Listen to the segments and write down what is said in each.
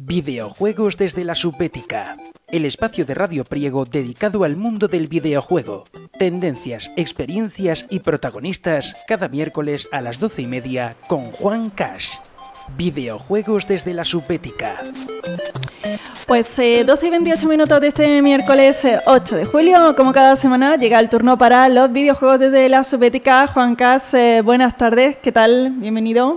Videojuegos desde la Subética, el espacio de Radio Priego dedicado al mundo del videojuego. Tendencias, experiencias y protagonistas cada miércoles a las 12:30 con Juan Cash. Videojuegos desde la Subética. Pues 12:28 de este miércoles 8 de julio, como cada semana, llega el turno para los videojuegos desde la Subética. Juan Cas, buenas tardes, ¿qué tal? Bienvenido.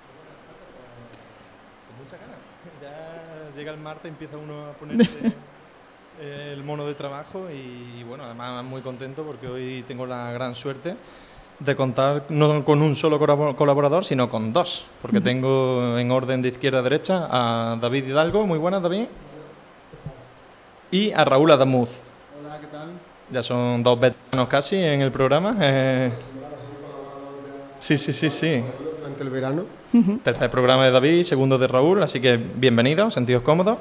Con muchas ganas. Ya llega el martes, empieza uno a ponerse el mono de trabajo y bueno, además muy contento porque hoy tengo la gran suerte de contar no con un solo colaborador, sino con dos, porque tengo en orden de izquierda a derecha a David Hidalgo. Muy buenas, David. Y a Raúl Adamuz. Hola, ¿qué tal? Ya son dos veteranos casi en el programa. Sí. Durante el verano. Tercer programa de David, segundo de Raúl, así que bienvenidos, sentidos cómodos.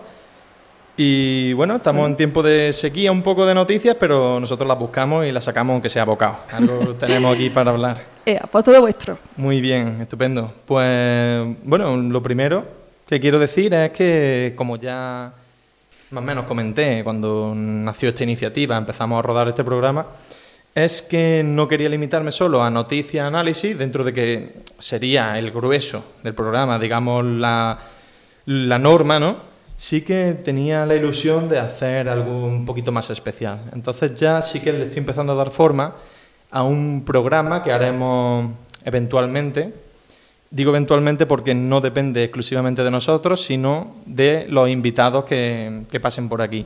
Y bueno, estamos en tiempo de sequía, un poco de noticias, pero nosotros las buscamos y las sacamos aunque sea bocado. Algo tenemos aquí para hablar. Pues todo vuestro. Muy bien, estupendo. Pues bueno, lo primero que quiero decir es que, como ya más o menos comenté cuando nació esta iniciativa, empezamos a rodar este programa, es que no quería limitarme solo a noticias, análisis, dentro de que sería el grueso del programa, digamos la norma, ¿no? Sí que tenía la ilusión de hacer algo un poquito más especial. Entonces ya sí que le estoy empezando a dar forma a un programa que haremos eventualmente. Digo eventualmente porque no depende exclusivamente de nosotros, sino de los invitados que pasen por aquí.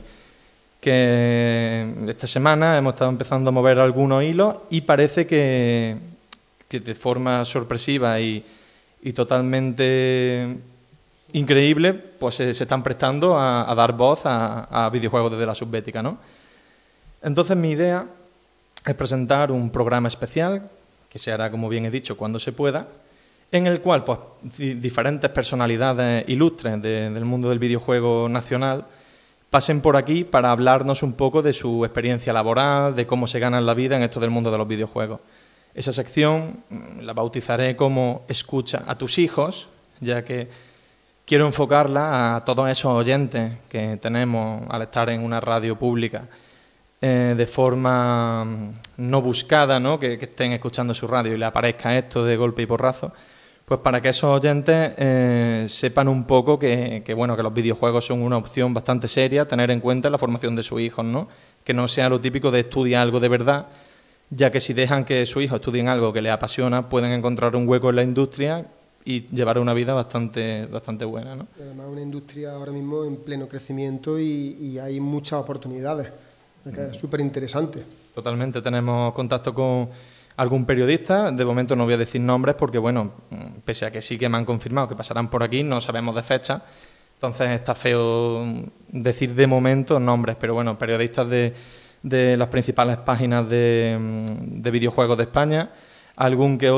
Que esta semana hemos estado empezando a mover algunos hilos y parece que de forma sorpresiva y totalmente increíble, pues se están prestando a dar voz a videojuegos desde la Subética, ¿no? Entonces mi idea es presentar un programa especial, que se hará, como bien he dicho, cuando se pueda, en el cual pues diferentes personalidades ilustres del mundo del videojuego nacional pasen por aquí para hablarnos un poco de su experiencia laboral, de cómo se ganan la vida en esto del mundo de los videojuegos. Esa sección la bautizaré como Escucha a tus hijos, ya que quiero enfocarla a todos esos oyentes que tenemos al estar en una radio pública de forma no buscada, ¿no? Que estén escuchando su radio y le aparezca esto de golpe y porrazo, pues para que esos oyentes sepan un poco que los videojuegos son una opción bastante seria a tener en cuenta en la formación de sus hijos, ¿no? Que no sea lo típico de estudiar algo de verdad, ya que si dejan que sus hijos estudien algo que les apasiona, pueden encontrar un hueco en la industria y llevar una vida bastante buena, ¿no? Además, una industria ahora mismo en pleno crecimiento y hay muchas oportunidades, que es súper interesante. Totalmente, tenemos contacto con algún periodista, de momento no voy a decir nombres porque, bueno, pese a que sí que me han confirmado que pasarán por aquí, no sabemos de fecha, entonces está feo decir de momento nombres, pero bueno, periodistas de las principales páginas de videojuegos de España, alguna que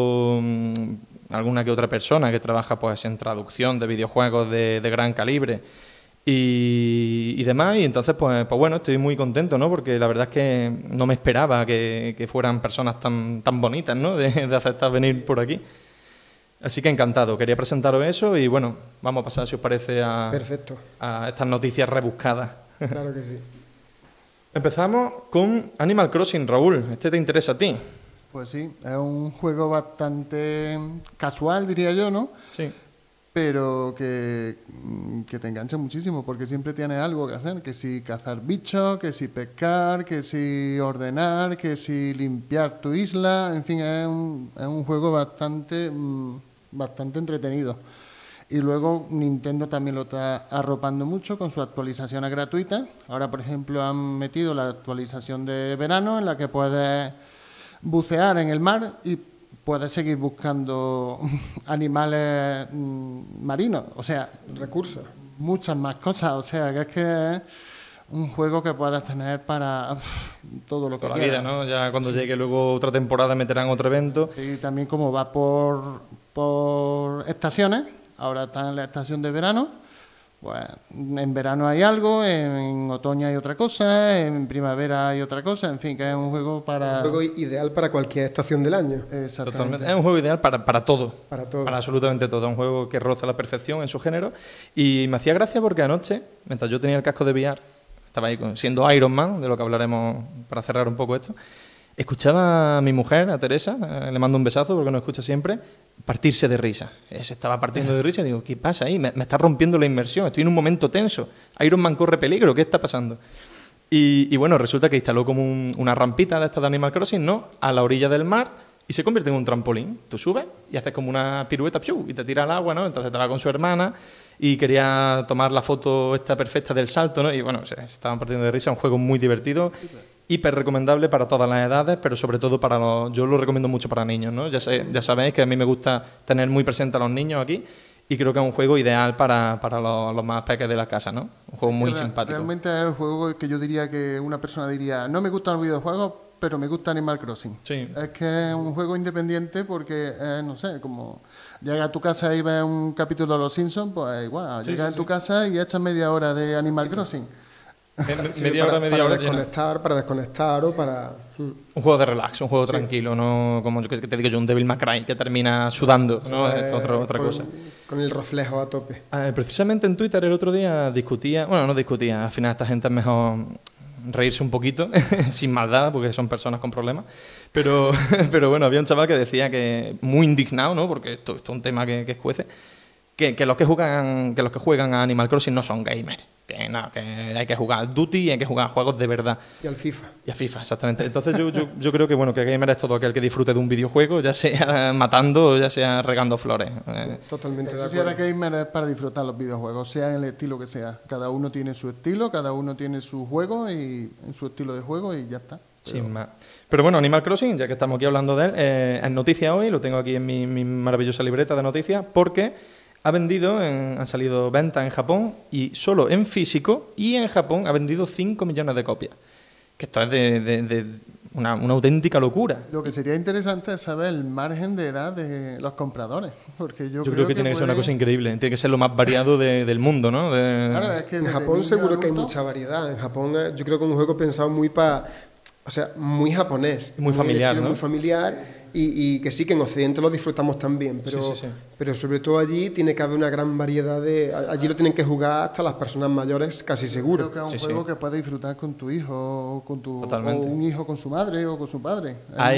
otra persona que trabaja pues en traducción de videojuegos de gran calibre y demás, y entonces pues bueno, estoy muy contento, ¿no? Porque la verdad es que no me esperaba que fueran personas tan bonitas, ¿no? De aceptar venir por aquí. Así que encantado, quería presentaros eso y bueno, vamos a pasar, si os parece, Perfecto. A estas noticias rebuscadas. Claro que sí. Empezamos con Animal Crossing, Raúl. ¿Este te interesa a ti? Pues sí, es un juego bastante casual, diría yo, ¿no? Sí. Pero que te engancha muchísimo, porque siempre tienes algo que hacer, que si cazar bichos, que si pescar, que si ordenar, que si limpiar tu isla, en fin, es un juego bastante entretenido. Y luego Nintendo también lo está arropando mucho con sus actualizaciones gratuitas. Ahora, por ejemplo, han metido la actualización de verano en la que puedes bucear en el mar y puedes seguir buscando animales marinos, o sea, recursos, muchas más cosas, o sea, que es un juego que puedes tener para todo lo que toda la quieras. vida, ¿no? Ya cuando llegue luego otra temporada meterán otro evento. Y también como va por estaciones, ahora está en la estación de verano, Pues en verano hay algo, en otoño hay otra cosa, en primavera hay otra cosa, en fin, que es un juego para... Un juego ideal para cualquier estación del año. Exactamente. Totalmente. Es un juego ideal para todo. Para todo. Para absolutamente todo. Es un juego que roza la perfección en su género. Y me hacía gracia porque anoche, mientras yo tenía el casco de VR, estaba ahí siendo Iron Man, de lo que hablaremos para cerrar un poco esto, escuchaba a mi mujer, a Teresa, le mando un besazo porque nos escucha siempre, partirse de risa. Se estaba partiendo de risa y digo, ¿qué pasa ahí? Me está rompiendo la inmersión, estoy en un momento tenso. Iron Man corre peligro, ¿qué está pasando? Y bueno, resulta que instaló como una rampita de estas de Animal Crossing, ¿no? A la orilla del mar y se convierte en un trampolín. Tú subes y haces como una pirueta ¡piu! Y te tira al agua, ¿no? Entonces te va con su hermana y quería tomar la foto esta perfecta del salto, ¿no? Y bueno, se estaban partiendo de risa, un juego muy divertido. Hiper recomendable para todas las edades, pero sobre todo para yo lo recomiendo mucho para niños, ¿no? Ya sabéis que a mí me gusta tener muy presente a los niños aquí y creo que es un juego ideal para los más pequeños de la casa, ¿no? Un juego muy simpático. Realmente es el juego que yo diría que una persona diría, no me gustan los videojuegos, pero me gusta Animal Crossing. Sí. Es que es un juego independiente porque, no sé, como llegas a tu casa y ves un capítulo de Los Simpsons, pues igual, llegas a tu casa y echas media hora de Animal Crossing. Media hora. Para desconectar o para... Un juego de relax, un juego tranquilo, no como yo que te digo yo, un Devil May Cry que termina sudando, ¿no? Es otra cosa. Con el reflejo a tope. Precisamente en Twitter el otro día al final esta gente es mejor reírse un poquito, sin maldad, porque son personas con problemas, pero bueno, había un chaval que decía que muy indignado, ¿no? Porque esto es un tema que escuece, que los que juegan a Animal Crossing no son gamers. Que hay que jugar al Duty y hay que jugar a juegos de verdad. Y al FIFA. Y a FIFA, exactamente. Entonces yo creo que que gamer es todo aquel que disfrute de un videojuego, ya sea matando o ya sea regando flores. Totalmente de acuerdo. Si ahora gamer es para disfrutar los videojuegos, sea en el estilo que sea. Cada uno tiene su estilo, cada uno tiene su juego y su estilo de juego y ya está. Sin más. Pero bueno, Animal Crossing, ya que estamos aquí hablando de él, es noticia hoy, lo tengo aquí en mi maravillosa libreta de noticias, porque han salido ventas en Japón y solo en físico y en Japón ha vendido 5 millones de copias. Que esto es de una auténtica locura. Lo que sería interesante es saber el margen de edad de los compradores. Porque yo creo que tiene que ser una cosa increíble. Tiene que ser lo más variado del mundo, ¿no? Claro, es que en Japón seguro que hay mucha variedad. En Japón yo creo que es un juego pensado muy muy japonés. Muy familiar, ¿no? Muy familiar. Y que sí, que en Occidente lo disfrutamos también, pero sobre todo allí tiene que haber una gran variedad allí lo tienen que jugar hasta las personas mayores, casi seguro. Creo que es un juego que puedes disfrutar con tu hijo, o un hijo con su madre o con su padre.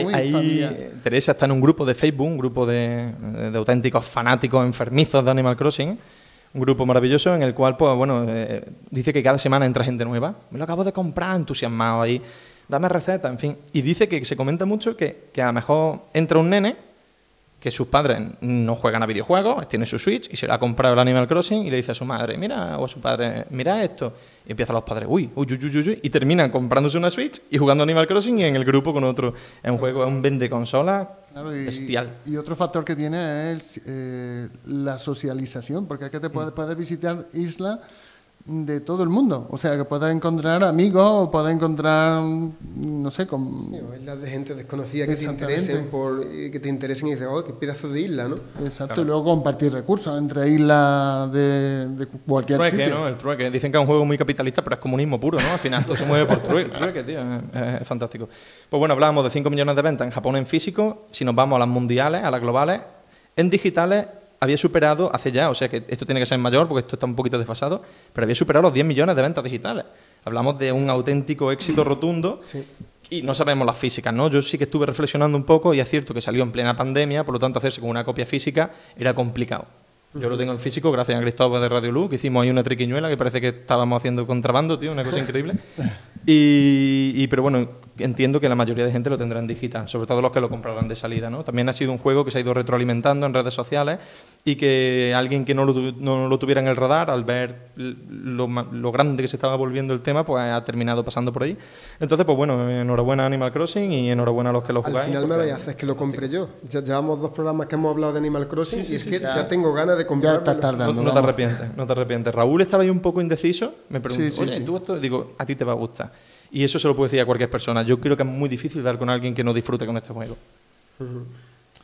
Teresa está en un grupo de Facebook, un grupo de auténticos fanáticos enfermizos de Animal Crossing, un grupo maravilloso en el cual, dice que cada semana entra gente nueva. Me lo acabo de comprar, entusiasmado ahí. Dame receta, en fin. Y dice que se comenta mucho que a lo mejor entra un nene que sus padres no juegan a videojuegos, tiene su Switch y se le ha comprado el Animal Crossing y le dice a su madre, o a su padre, mira esto. Y empiezan los padres, uy, y terminan comprándose una Switch y jugando Animal Crossing y en el grupo con otro. Es un juego, es un vende consola bestial. Y otro factor que tiene es la socialización, porque es que te puedes visitar islas de todo el mundo, o sea que puedas encontrar amigos o puedas encontrar, no sé, islas de gente desconocida que te interesen y dices, oh, qué pedazo de isla, ¿no? Exacto, claro. Y luego compartir recursos entre islas de cualquier sitio. ¿No? El trueque, dicen que es un juego muy capitalista, pero es comunismo puro, ¿no? Al final todo se mueve por trueque, tío, es fantástico. Pues bueno, hablábamos de 5 millones de ventas en Japón en físico. Si nos vamos a las mundiales, a las globales, en digitales había superado hace ya, o sea que esto tiene que ser mayor porque esto está un poquito desfasado, pero había superado los 10 millones de ventas digitales. Hablamos de un auténtico éxito rotundo. Sí. Y no sabemos las físicas, ¿no? Yo sí que estuve reflexionando un poco y es cierto que salió en plena pandemia, por lo tanto hacerse con una copia física era complicado. Yo lo tengo en físico gracias a Cristóbal de Radio Luz, que hicimos ahí una triquiñuela que parece que estábamos haciendo contrabando, tío, una cosa increíble. Pero bueno, entiendo que la mayoría de gente lo tendrá en digital, sobre todo los que lo comprarán de salida, ¿no? También ha sido un juego que se ha ido retroalimentando en redes sociales y que alguien que no lo tuviera en el radar, al ver lo grande que se estaba volviendo el tema, pues ha terminado pasando por ahí. Entonces, pues bueno, enhorabuena a Animal Crossing y enhorabuena a los que lo jugáis. Al final me vais a hacer que lo compre yo. Ya llevamos 2 programas que hemos hablado de Animal Crossing y es que ya tengo ganas de comprarlo. Ya está tardando. No te arrepientes. Raúl estaba ahí un poco indeciso, me preguntó, oye, ¿tú esto? Digo, a ti te va a gustar. Y eso se lo puedo decir a cualquier persona. Yo creo que es muy difícil dar con alguien que no disfrute con este juego.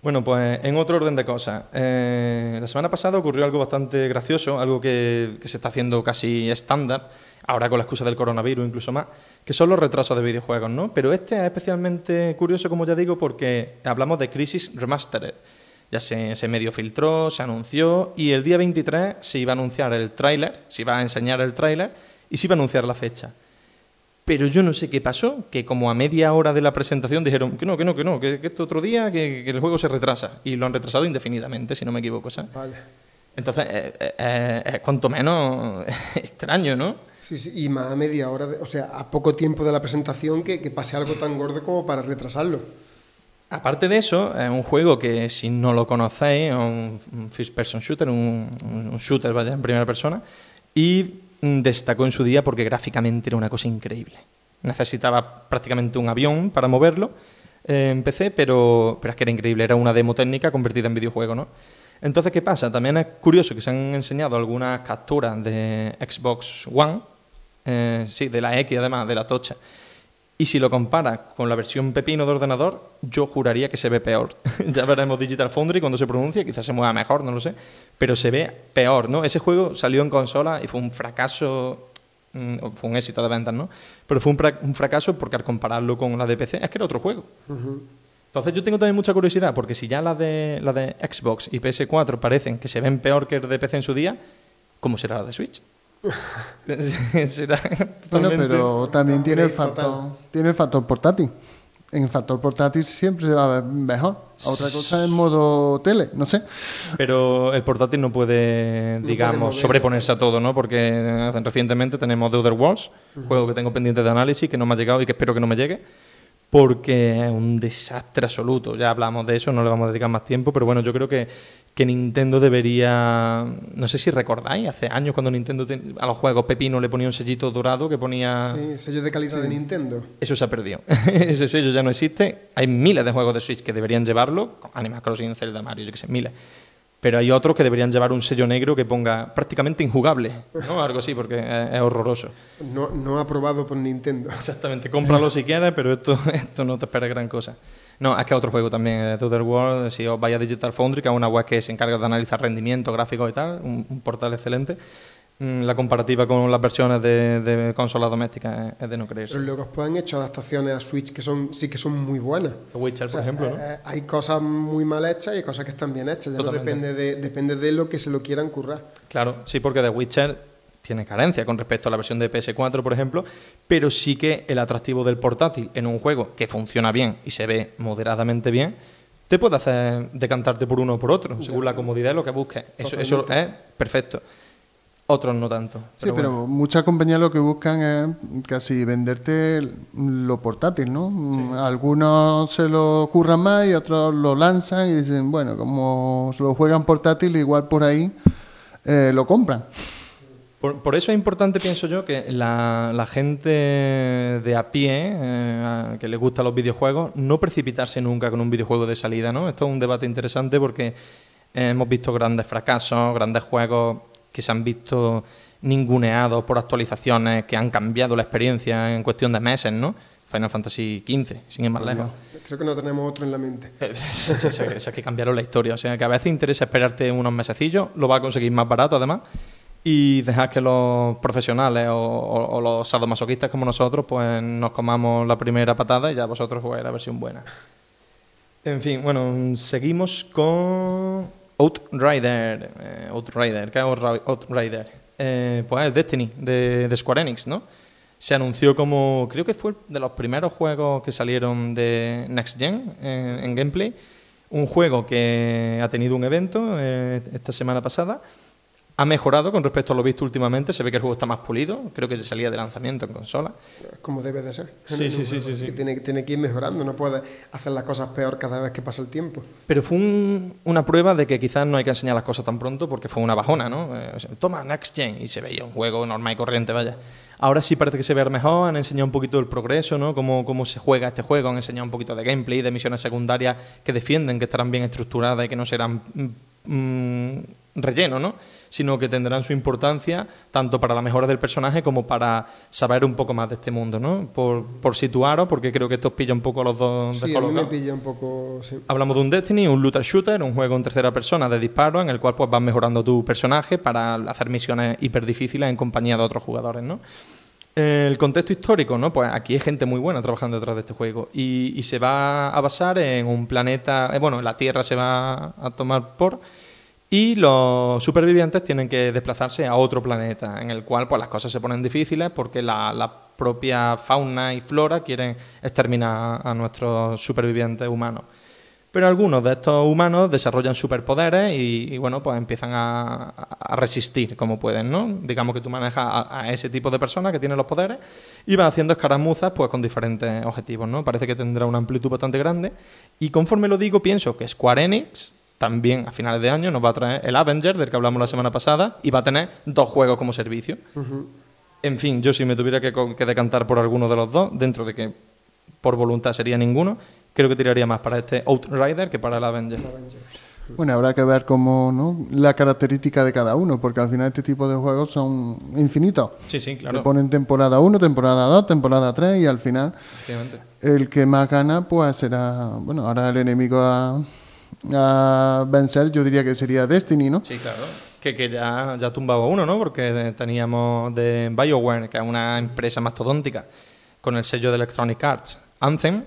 Bueno, pues en otro orden de cosas. La semana pasada ocurrió algo bastante gracioso, algo que se está haciendo casi estándar, ahora con la excusa del coronavirus incluso más, que son los retrasos de videojuegos, ¿no? Pero este es especialmente curioso, como ya digo, porque hablamos de Crysis Remastered. Ya se medio filtró, se anunció, y el día 23 se iba a anunciar el tráiler, se iba a enseñar el tráiler y se iba a anunciar la fecha. Pero yo no sé qué pasó, que como a media hora de la presentación dijeron que este otro día, que el juego se retrasa. Y lo han retrasado indefinidamente, si no me equivoco, ¿sabes? Vale. Entonces, es cuanto menos extraño, ¿no? Sí, y más a media hora, o sea, a poco tiempo de la presentación que pase algo tan gordo como para retrasarlo. Aparte de eso, es un juego que, si no lo conocéis, es un first-person shooter, un shooter, vaya, en primera persona, y destacó en su día porque gráficamente era una cosa increíble. Necesitaba prácticamente un avión para moverlo en PC, pero es que era increíble, era una demo técnica convertida en videojuego, ¿no? Entonces, ¿qué pasa? También es curioso que se han enseñado algunas capturas de Xbox One, de la X además, de la tocha. Y si lo comparas con la versión pepino de ordenador, yo juraría que se ve peor. Ya veremos Digital Foundry cuando se pronuncie, quizás se mueva mejor, no lo sé, pero se ve peor, ¿no? Ese juego salió en consola y fue un fracaso, fue un éxito de ventas, ¿no? Pero fue un fracaso porque al compararlo con la de PC es que era otro juego. Uh-huh. Entonces yo tengo también mucha curiosidad, porque si ya la de Xbox y PS4 parecen que se ven peor que el de PC en su día, ¿cómo será la de Switch? Será bueno, pero también tiene el factor portátil. En el factor portátil siempre se va a ver mejor. Otra cosa es modo tele, no sé. Pero el portátil no puede, digamos, sobreponerse a todo, ¿no? Porque recientemente tenemos The Other Worlds, juego que tengo pendiente de análisis, que no me ha llegado y que espero que no me llegue, porque es un desastre absoluto. Ya hablamos de eso, no le vamos a dedicar más tiempo, pero bueno, yo creo que Nintendo debería... No sé si recordáis, hace años cuando Nintendo a los juegos pepino le ponía un sellito dorado que ponía... Sí, sello de calidad de Nintendo. Eso se ha perdido. Ese sello ya no existe. Hay miles de juegos de Switch que deberían llevarlo, Animal Crossing, Zelda, Mario, yo qué sé, miles. Pero hay otros que deberían llevar un sello negro que ponga prácticamente injugable, ¿no? Algo así, porque es horroroso. No aprobado por Nintendo. Exactamente, cómpralo si quieres, pero esto no te espera gran cosa. No, es que otro juego también, The Other World, si os vais a Digital Foundry, que es una web que se encarga de analizar rendimiento, gráficos y tal, un portal excelente. La comparativa con las versiones de consolas domésticas es de no creerse. Pero luego pues han hecho adaptaciones a Switch que sí que son muy buenas. The Witcher, por ejemplo, ¿no? Hay cosas muy mal hechas y hay cosas que están bien hechas. Ya no depende de lo que se lo quieran currar. Claro, sí, porque The Witcher tiene carencia con respecto a la versión de PS4, por ejemplo, pero sí que el atractivo del portátil en un juego que funciona bien y se ve moderadamente bien, te puede hacer decantarte por uno o por otro, según la comodidad y lo que busques. Eso es perfecto. Otros no tanto. Pero muchas compañías lo que buscan es casi venderte lo portátil, ¿no? Sí. Algunos se lo curran más y otros lo lanzan y dicen, bueno, como se lo juegan portátil, igual por ahí lo compran. Por eso es importante, pienso yo, que la gente de a pie, que le gustan los videojuegos, no precipitarse nunca con un videojuego de salida, ¿no? Esto es un debate interesante porque hemos visto grandes fracasos, grandes juegos que se han visto ninguneados por actualizaciones que han cambiado la experiencia en cuestión de meses, ¿no? Final Fantasy XV, sin ir más lejos. Creo que no tenemos otro en la mente. Es que cambiaron la historia. O sea, que a veces interesa esperarte unos mesecillos, lo va a conseguir más barato además, y dejar que los profesionales o los sadomasoquistas como nosotros pues nos comamos la primera patada y ya vosotros jugáis la versión buena. En fin, bueno, seguimos con Outrider. ¿Qué es Outrider? Pues es Destiny, de Square Enix, ¿no? Se anunció como, creo que fue de los primeros juegos que salieron de Next Gen en gameplay. Un juego que ha tenido un evento esta semana pasada. Ha mejorado con respecto a lo visto últimamente. Se ve que el juego está más pulido. Creo que salía de lanzamiento en consola. Como debe de ser. Sí. Tiene que ir mejorando. No puede hacer las cosas peor cada vez que pasa el tiempo. Pero fue una prueba de que quizás no hay que enseñar las cosas tan pronto porque fue una bajona, ¿no? Toma, Next Gen. Y se veía un juego normal y corriente, vaya. Ahora sí parece que se ve mejor. Han enseñado un poquito el progreso, ¿no? Cómo se juega este juego. Han enseñado un poquito de gameplay, de misiones secundarias que defienden que estarán bien estructuradas y que no serán relleno, ¿no? sino que tendrán su importancia tanto para la mejora del personaje como para saber un poco más de este mundo, ¿no? Por situaros, porque creo que esto os pilla un poco a los dos descolocados. Sí, a mí me pilla un poco, sí. Hablamos de un Destiny, un looter shooter, un juego en tercera persona de disparo en el cual pues vas mejorando tu personaje para hacer misiones hiper difíciles en compañía de otros jugadores, ¿no? El contexto histórico, ¿no? Pues aquí hay gente muy buena trabajando detrás de este juego y se va a basar en un planeta, la Tierra se va a tomar por y los supervivientes tienen que desplazarse a otro planeta en el cual pues las cosas se ponen difíciles porque la propia fauna y flora quieren exterminar a nuestros supervivientes humanos. Pero algunos de estos humanos desarrollan superpoderes y bueno, pues empiezan a resistir como pueden, ¿no? Digamos que tú manejas a ese tipo de personas que tienen los poderes y vas haciendo escaramuzas pues con diferentes objetivos, ¿no? Parece que tendrá una amplitud bastante grande y conforme lo digo pienso que Square Enix también a finales de año nos va a traer el Avenger del que hablamos la semana pasada y va a tener 2 juegos como servicio. Uh-huh. En fin, yo si me tuviera que decantar por alguno de los dos, dentro de que por voluntad sería ninguno, creo que tiraría más para este Outrider que para el Avenger. Bueno, habrá que ver cómo, ¿no? La característica de cada uno, porque al final este tipo de juegos son infinitos. Sí, claro. Te ponen temporada 1, temporada 2, temporada 3 y al final el que más gana pues será, bueno, ahora el enemigo a vencer yo diría que sería Destiny, ¿no? Sí, claro. Que ya tumbaba uno, ¿no? Porque teníamos de BioWare, que es una empresa mastodóntica, con el sello de Electronic Arts, Anthem,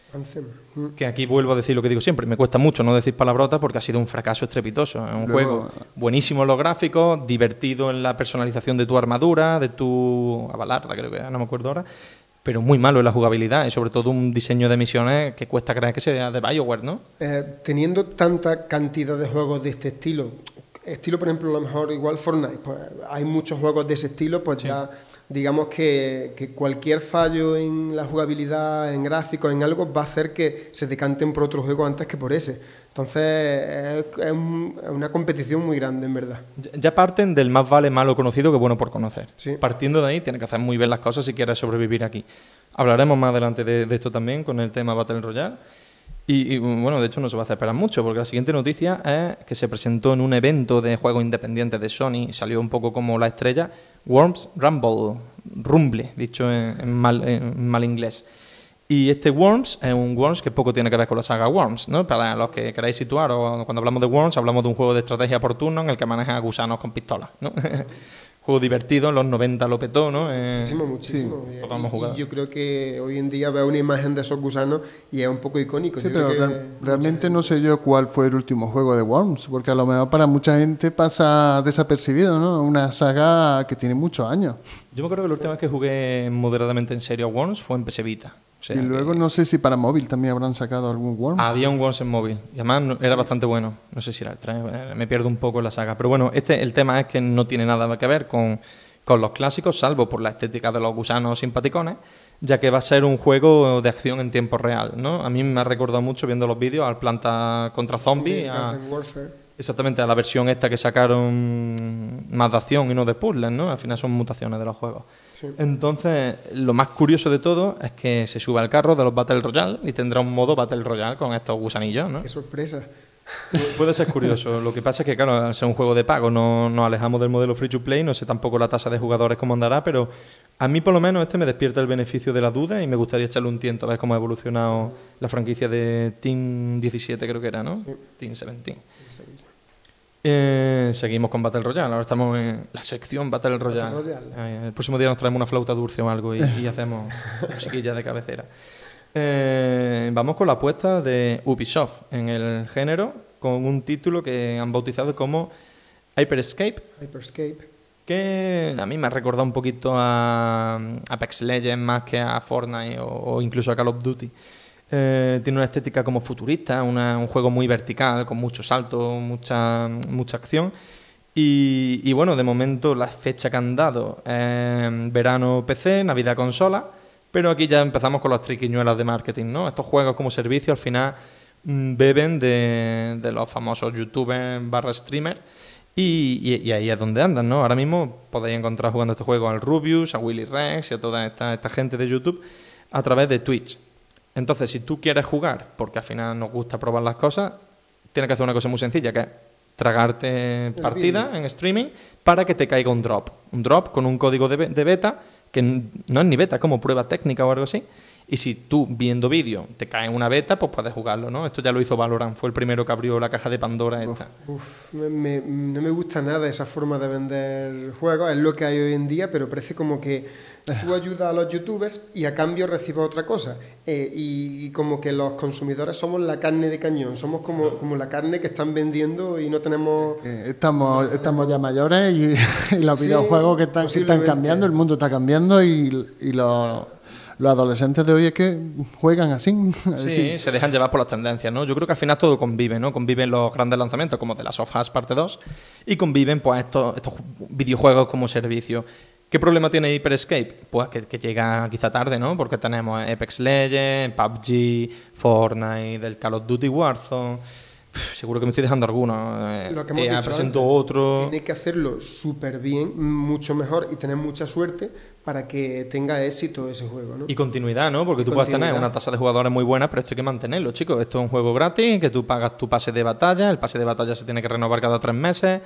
que aquí vuelvo a decir lo que digo siempre, me cuesta mucho no decir palabrotas porque ha sido un fracaso estrepitoso. Es un juego buenísimo en los gráficos, divertido en la personalización de tu armadura, de tu avalarda, creo que no me acuerdo ahora, pero muy malo en la jugabilidad y sobre todo un diseño de misiones que cuesta creer que sea de BioWare, ¿no? Teniendo tanta cantidad de juegos de este estilo, por ejemplo, a lo mejor igual Fortnite, pues hay muchos juegos de ese estilo, pues sí. Ya digamos que cualquier fallo en la jugabilidad, en gráficos, en algo, va a hacer que se decanten por otro juego antes que por ese. Entonces es una competición muy grande, en verdad. Ya parten del más vale malo conocido que bueno por conocer. Sí. Partiendo de ahí, tienes que hacer muy bien las cosas si quieres sobrevivir aquí. Hablaremos más adelante de esto también con el tema Battle Royale. Y bueno, de hecho no se va a hacer esperar mucho, porque la siguiente noticia es que se presentó en un evento de juegos independientes de Sony, salió un poco como la estrella, Worms Rumble, dicho en mal inglés. Y este Worms es un Worms que poco tiene que ver con la saga Worms, ¿no? Para los que queráis situar, o cuando hablamos de Worms, hablamos de un juego de estrategia por turno en el que maneja gusanos con pistolas, ¿no? Juego divertido, en los 90 lo petó, ¿no? Muchísimo. Sí, y yo creo que hoy en día veo una imagen de esos gusanos y es un poco icónico. Sí, pero realmente no sé yo cuál fue el último juego de Worms, porque a lo mejor para mucha gente pasa desapercibido, ¿no? Una saga que tiene muchos años. Yo me acuerdo que la última vez que jugué moderadamente en serio a Worms fue en PS Vita. O sea, y luego no sé si para móvil también habrán sacado algún Worms. Había un Worms en móvil y además era bastante bueno. No sé si era el 3, me pierdo un poco en la saga. Pero bueno, el tema es que no tiene nada que ver con los clásicos, salvo por la estética de los gusanos simpaticones, ya que va a ser un juego de acción en tiempo real, ¿no? A mí me ha recordado mucho viendo los vídeos al Planta contra Zombie, exactamente, a la versión esta que sacaron más de acción y no de puzzles, ¿no? Al final son mutaciones de los juegos. Sí. Entonces, lo más curioso de todo es que se sube al carro de los Battle Royale y tendrá un modo Battle Royale con estos gusanillos, ¿no? ¡Qué sorpresa! Puede ser curioso. Lo que pasa es que, claro, al ser un juego de pago, no nos alejamos del modelo free to play, no sé tampoco la tasa de jugadores cómo andará, pero a mí por lo menos me despierta el beneficio de la duda y me gustaría echarle un tiento a ver cómo ha evolucionado la franquicia de Team 17, creo que era, ¿no? Sí. Team 17. Seguimos con Battle Royale. Ahora estamos en la sección Battle Royale. El próximo día nos traemos una flauta dulce o algo y hacemos musiquilla de cabecera. Vamos con la apuesta de Ubisoft en el género, con un título que han bautizado como Hyperscape, que a mí me ha recordado un poquito a Apex Legends más que a Fortnite o incluso a Call of Duty. Tiene una estética como futurista, un juego muy vertical, con muchos saltos, mucha acción. Y bueno, de momento la fecha que han dado es verano PC, Navidad consola, pero aquí ya empezamos con las triquiñuelas de marketing, ¿no? Estos juegos como servicio al final beben de los famosos youtubers / streamers y ahí es donde andan, ¿no? Ahora mismo podéis encontrar jugando este juego al Rubius, a Willy Rex y a toda esta gente de YouTube a través de Twitch. Entonces, si tú quieres jugar, porque al final nos gusta probar las cosas, tienes que hacer una cosa muy sencilla, que es tragarte partida en streaming para que te caiga un drop. Un drop con un código de beta, que no es ni beta, es como prueba técnica o algo así. Y si tú, viendo vídeo, te cae una beta, pues puedes jugarlo, ¿no? Esto ya lo hizo Valorant, fue el primero que abrió la caja de Pandora esta. No me gusta nada esa forma de vender juegos, es lo que hay hoy en día, pero parece como que tú ayudas a los youtubers y a cambio recibes otra cosa. Y como que los consumidores somos la carne de cañón, somos como la carne que están vendiendo y no tenemos... Estamos ya mayores y los videojuegos que están cambiando, el mundo está cambiando y los adolescentes de hoy es que juegan así. Sí, se dejan llevar por las tendencias, ¿no? Yo creo que al final todo convive, ¿no? Conviven los grandes lanzamientos como The Last of Us Parte 2 y conviven pues estos videojuegos como servicio. ¿Qué problema tiene Hyper Escape? Pues que llega quizá tarde, ¿no? Porque tenemos Apex Legends, PUBG, Fortnite, el Call of Duty Warzone... Seguro que me estoy dejando algunos. Lo que hemos dicho presento antes, otro. tiene que hacerlo súper bien, mucho mejor y tener mucha suerte para que tenga éxito ese juego, ¿no? Y continuidad, ¿no? Porque tú puedes tener una tasa de jugadores muy buena, pero esto hay que mantenerlo, chicos. Esto es un juego gratis, que tú pagas tu pase de batalla. El pase de batalla se tiene que renovar cada 3 meses.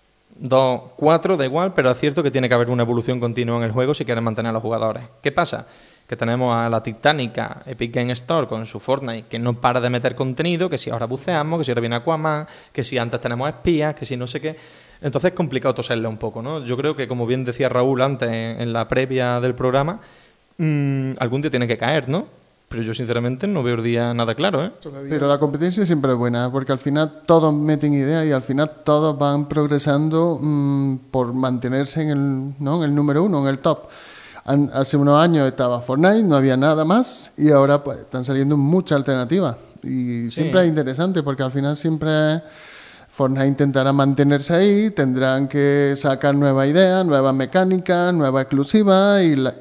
2, 4, da igual, pero es cierto que tiene que haber una evolución continua en el juego si quieres mantener a los jugadores. ¿Qué pasa? Que tenemos a la titánica Epic Game Store con su Fortnite, que no para de meter contenido, que si ahora buceamos, que si ahora viene Aquaman, que si antes tenemos espías, que si no sé qué. Entonces es complicado toserle un poco, ¿no? Yo creo que, como bien decía Raúl antes en la previa del programa, algún día tiene que caer, ¿no? Pero yo sinceramente no veo el día nada claro, ¿eh? Pero la competencia siempre es buena, porque al final todos meten ideas y al final todos van progresando por mantenerse en el número uno, en el top. Hace unos años estaba Fortnite, no había nada más y ahora pues están saliendo muchas alternativas y siempre es interesante porque al final siempre Fortnite intentará mantenerse ahí, tendrán que sacar nuevas ideas, nuevas mecánicas, nuevas exclusivas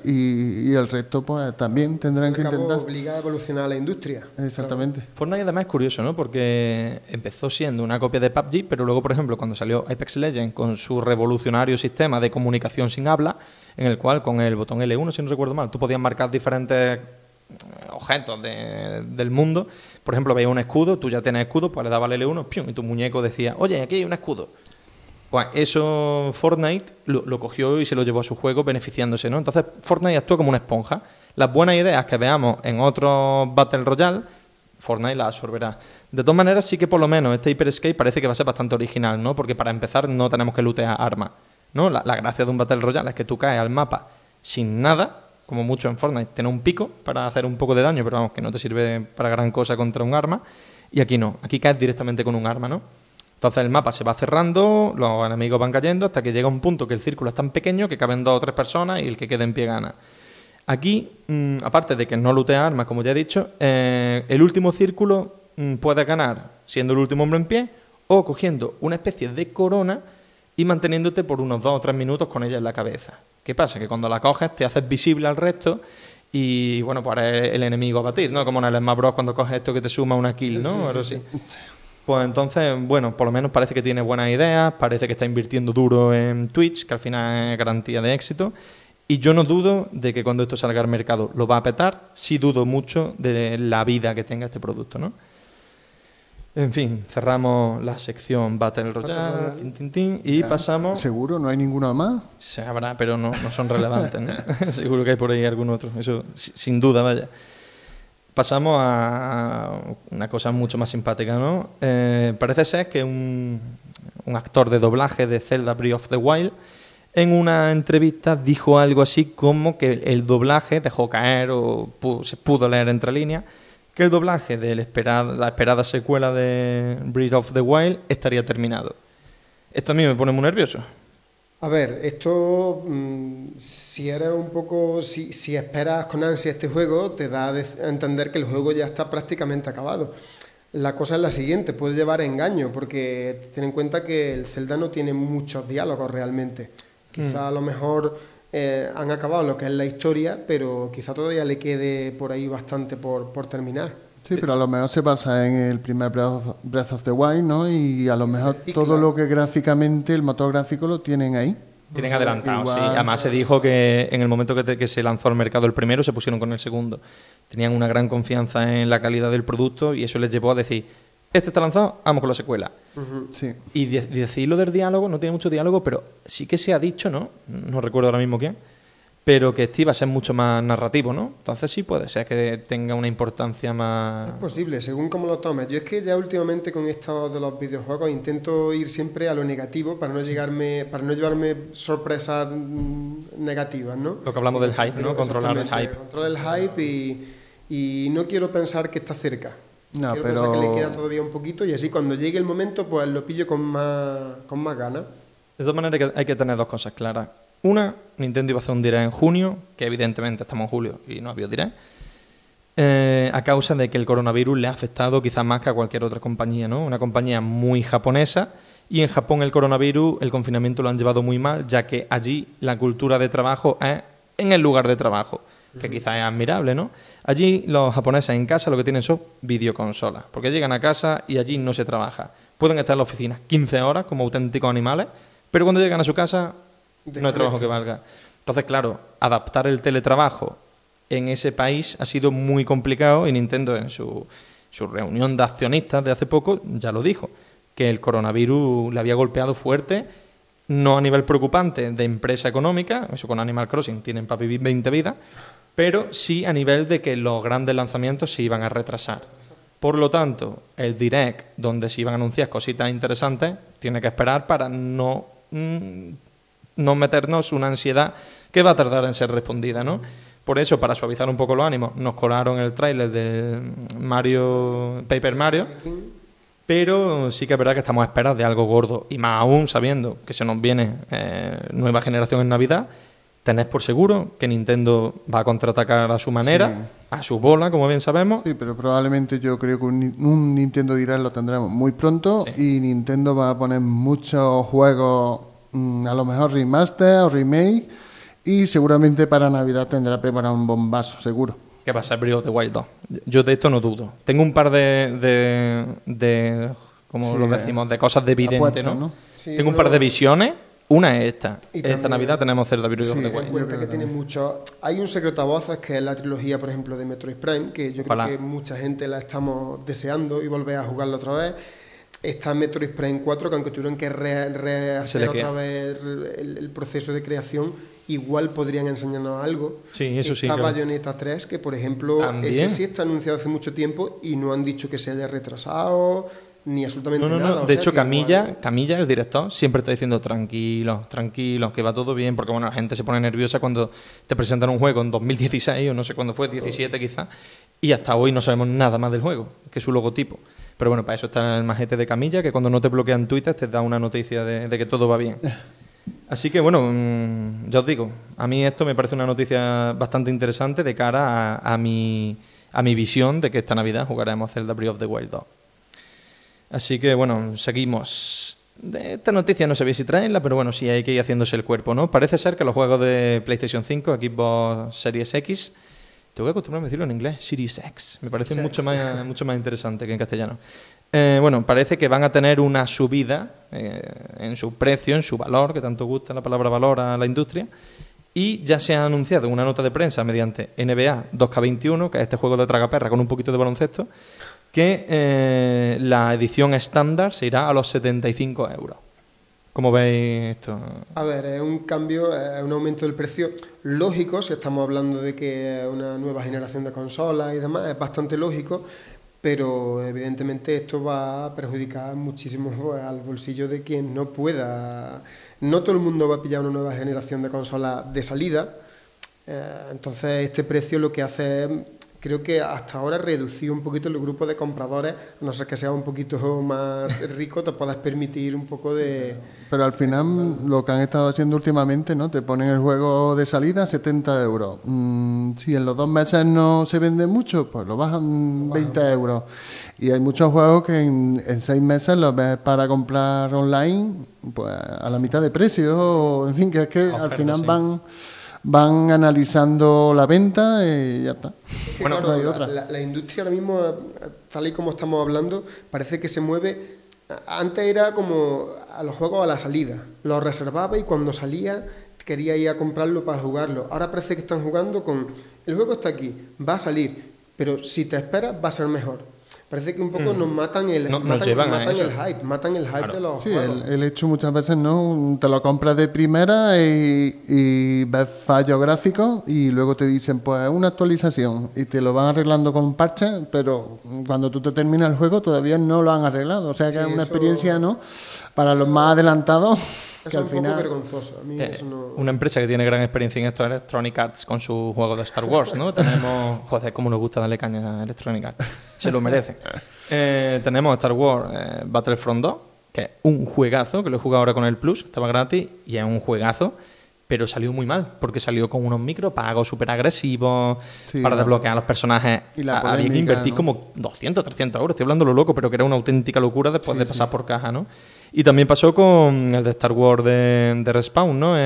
y el resto pues también tendrán que intentar. Obliga a evolucionar a la industria. Exactamente. Claro. Fortnite además es curioso, ¿no? Porque empezó siendo una copia de PUBG, pero luego, por ejemplo, cuando salió Apex Legends con su revolucionario sistema de comunicación sin habla, en el cual con el botón L1, si no recuerdo mal, tú podías marcar diferentes objetos del mundo. Por ejemplo, veías un escudo, tú ya tienes escudo, pues le dabas el L1 ¡pium! Y tu muñeco decía, oye, aquí hay un escudo. Pues eso Fortnite lo cogió y se lo llevó a su juego beneficiándose, ¿no? Entonces Fortnite actúa como una esponja. Las buenas ideas que veamos en otros Battle Royale, Fortnite las absorberá. De todas maneras, sí que por lo menos este Hyper Escape parece que va a ser bastante original, ¿no? Porque para empezar no tenemos que lootear armas, ¿no? La gracia de un Battle Royale es que tú caes al mapa sin nada, como mucho en Fortnite, tiene un pico para hacer un poco de daño, pero vamos, que no te sirve para gran cosa contra un arma, y aquí no, aquí caes directamente con un arma, ¿no? Entonces el mapa se va cerrando, los enemigos van cayendo, hasta que llega un punto que el círculo es tan pequeño que caben 2 o 3 personas y el que quede en pie gana. Aquí, aparte de que no lootea armas, como ya he dicho, el último círculo puede ganar siendo el último hombre en pie o cogiendo una especie de corona y manteniéndote por unos 2 o 3 minutos con ella en la cabeza. ¿Qué pasa? Que cuando la coges te haces visible al resto y, bueno, pues eres el enemigo a batir, ¿no? Como en el Smash Bros. Cuando coges esto que te suma una kill, ¿no? Sí. Pues entonces, bueno, por lo menos parece que tiene buenas ideas, parece que está invirtiendo duro en Twitch, que al final es garantía de éxito. Y yo no dudo de que cuando esto salga al mercado lo va a petar, sí dudo mucho de la vida que tenga este producto, ¿no? En fin, cerramos la sección Battle Royale, y pasamos... ¿Seguro? ¿No hay ninguno más? Se habrá, pero no son relevantes, ¿no? Seguro que hay por ahí algún otro, eso sin duda, vaya. Pasamos a una cosa mucho más simpática, ¿no? Parece ser que un actor de doblaje de Zelda Breath of the Wild en una entrevista dijo algo así como que el doblaje dejó caer o se pudo leer entre líneas que el doblaje de la esperada secuela de Breath of the Wild estaría terminado. Esto a mí me pone muy nervioso. A ver, esto, si eres un poco, si esperas con ansia este juego, te da a entender que el juego ya está prácticamente acabado. La cosa es la siguiente, puede llevar engaño, porque ten en cuenta que el Zelda no tiene muchos diálogos realmente. Quizá a lo mejor han acabado lo que es la historia, pero quizá todavía le quede por ahí bastante por terminar. Sí, pero a lo mejor se basa en el primer Breath of the Wild, ¿no? Y a lo mejor todo lo que gráficamente, el motor gráfico lo tienen ahí. Tienen adelantado, igual, sí. Además se dijo que en el momento que se lanzó al mercado el primero, se pusieron con el segundo. Tenían una gran confianza en la calidad del producto y eso les llevó a decir, este está lanzado, vamos con la secuela. Sí. Y decirlo del diálogo, no tiene mucho diálogo, pero sí que se ha dicho, ¿no? No recuerdo ahora mismo quién, pero que este iba a ser mucho más narrativo, ¿no? Entonces sí puede ser que tenga una importancia más... Es posible, según cómo lo tomes. Yo es que ya últimamente con esto de los videojuegos intento ir siempre a lo negativo para no llevarme sorpresas negativas, ¿no? Lo que hablamos del hype, ¿no? Controlar el hype. Controlar el hype y no quiero pensar que está cerca. No, quiero pero... pensar que le queda todavía un poquito y así cuando llegue el momento pues lo pillo con más ganas. De todas maneras hay que tener dos cosas claras. Una, Nintendo iba a hacer un direct en junio, que evidentemente estamos en julio y no ha habido direct, a causa de que el coronavirus le ha afectado quizás más que a cualquier otra compañía, ¿no? Una compañía muy japonesa, y en Japón el coronavirus, el confinamiento lo han llevado muy mal, ya que allí la cultura de trabajo es en el lugar de trabajo, que quizás es admirable, ¿no? Allí los japoneses en casa lo que tienen son videoconsolas, porque llegan a casa y allí no se trabaja. Pueden estar en la oficina 15 horas como auténticos animales, pero cuando llegan a su casa no hay trabajo que valga. Entonces, claro, adaptar el teletrabajo en ese país ha sido muy complicado y Nintendo en su reunión de accionistas de hace poco ya lo dijo, que el coronavirus le había golpeado fuerte, no a nivel preocupante de empresa económica, eso con Animal Crossing tienen para vivir 20 vidas, pero sí a nivel de que los grandes lanzamientos se iban a retrasar. Por lo tanto, el Direct, donde se iban a anunciar cositas interesantes, tiene que esperar para no meternos una ansiedad que va a tardar en ser respondida, ¿no? Por eso, para suavizar un poco los ánimos, nos colaron el tráiler de Paper Mario, pero sí que es verdad que estamos a esperar de algo gordo, y más aún sabiendo que se nos viene nueva generación en Navidad. Tened por seguro que Nintendo va a contraatacar a su manera, sí, a su bola, como bien sabemos. Sí, pero probablemente yo creo que un Nintendo Direct lo tendremos muy pronto, sí, y Nintendo va a poner muchos juegos, a lo mejor remaster o remake, y seguramente para Navidad tendrá preparado un bombazo, seguro. Que va a ser Breath of the Wild 2. Yo de esto no dudo. Tengo un par de como sí, lo decimos, de cosas de evidente, ¿no? Sí, tengo un par de visiones. Una es esta. Esta Navidad tenemos Zelda Breath of the Wild. Cuenta que tiene mucho. Hay un secreto a voces que es la trilogía, por ejemplo, de Metroid Prime, que yo creo que mucha gente la estamos deseando y volver a jugarla otra vez. Está Metroid Prime 4, que aunque tuvieron que rehacer otra vez el proceso de creación, igual podrían enseñarnos algo. Sí, eso sí. Está Bayonetta 3, que por ejemplo, ese sí está anunciado hace mucho tiempo y no han dicho que se haya retrasado ni absolutamente nada. De hecho, Camilla, el director, siempre está diciendo tranquilos, que va todo bien, porque bueno, la gente se pone nerviosa cuando te presentan un juego en 2016 o no sé cuándo fue, 17 quizás, y hasta hoy no sabemos nada más del juego que su logotipo. Pero bueno, para eso está el majete de Camilla, que cuando no te bloquean Twitter te da una noticia de que todo va bien. Así que bueno, ya os digo, a mí esto me parece una noticia bastante interesante de cara a mi visión de que esta Navidad jugaremos Zelda Breath of the Wild 2. Así que bueno, seguimos. De esta noticia no sabía si traerla, pero bueno, sí hay que ir haciéndose el cuerpo, ¿no? Parece ser que los juegos de PlayStation 5, Xbox Series X, tengo que acostumbrarme a decirlo en inglés, Series X, me parece mucho más interesante que en castellano. Bueno, parece que van a tener una subida en su precio, en su valor, que tanto gusta la palabra valor a la industria, y ya se ha anunciado en una nota de prensa mediante NBA 2K21, que es este juego de tragaperra con un poquito de baloncesto, que la edición estándar se irá a los 75 euros. ¿Cómo veis esto? A ver, es un cambio, es un aumento del precio lógico, si estamos hablando de que es una nueva generación de consolas y demás, es bastante lógico, pero evidentemente esto va a perjudicar muchísimo al bolsillo de quien no pueda. No todo el mundo va a pillar una nueva generación de consolas de salida, entonces este precio lo que hace es, creo que hasta ahora reducir un poquito el grupo de compradores, a no ser que sea un poquito más rico, te puedas permitir un poco de... Pero al final lo que han estado haciendo últimamente, ¿no? Te ponen el juego de salida 70 euros. Si en los 2 meses no se vende mucho, pues lo bajan 20 euros. Y hay muchos juegos que en 6 meses los ves para comprar online, pues a la mitad de precio. En fin, que es que al final van analizando la venta y ya está. Bueno, claro, no hay otra. La industria ahora mismo, tal y como estamos hablando, parece que se mueve. Antes era como a los juegos a la salida. Los reservaba y cuando salía quería ir a comprarlo para jugarlo. Ahora parece que están jugando con... El juego está aquí, va a salir, pero si te esperas va a ser mejor. Parece que un poco nos matan el, nos matan llevan a el eso. hype Claro. de los Sí, juegos. el hecho muchas veces, ¿no? Te lo compras de primera y ves fallos gráficos y luego te dicen, pues una actualización y te lo van arreglando con parches, pero cuando tú te terminas el juego todavía no lo han arreglado. O sea que Sí, es una eso- experiencia, ¿no? Para los más adelantados, Eso que es al un poco final... vergonzoso. A mí eso no... Una empresa que tiene gran experiencia en esto es Electronic Arts con su juego de Star Wars, ¿no? Tenemos... Joder, cómo nos gusta darle caña a Electronic Arts. Se lo merece. Tenemos Star Wars Battlefront 2, que es un juegazo, que lo he jugado ahora con el Plus, estaba gratis, y es un juegazo, pero salió muy mal, porque salió con unos micropagos súper agresivos, Sí, para desbloquear a los personajes. y la Había que polémica, invertir ¿no? como 200, 300 euros, estoy hablando lo loco, pero que era una auténtica locura después Sí, de pasar por caja, ¿no? Y también pasó con el de Star Wars de Respawn, ¿no?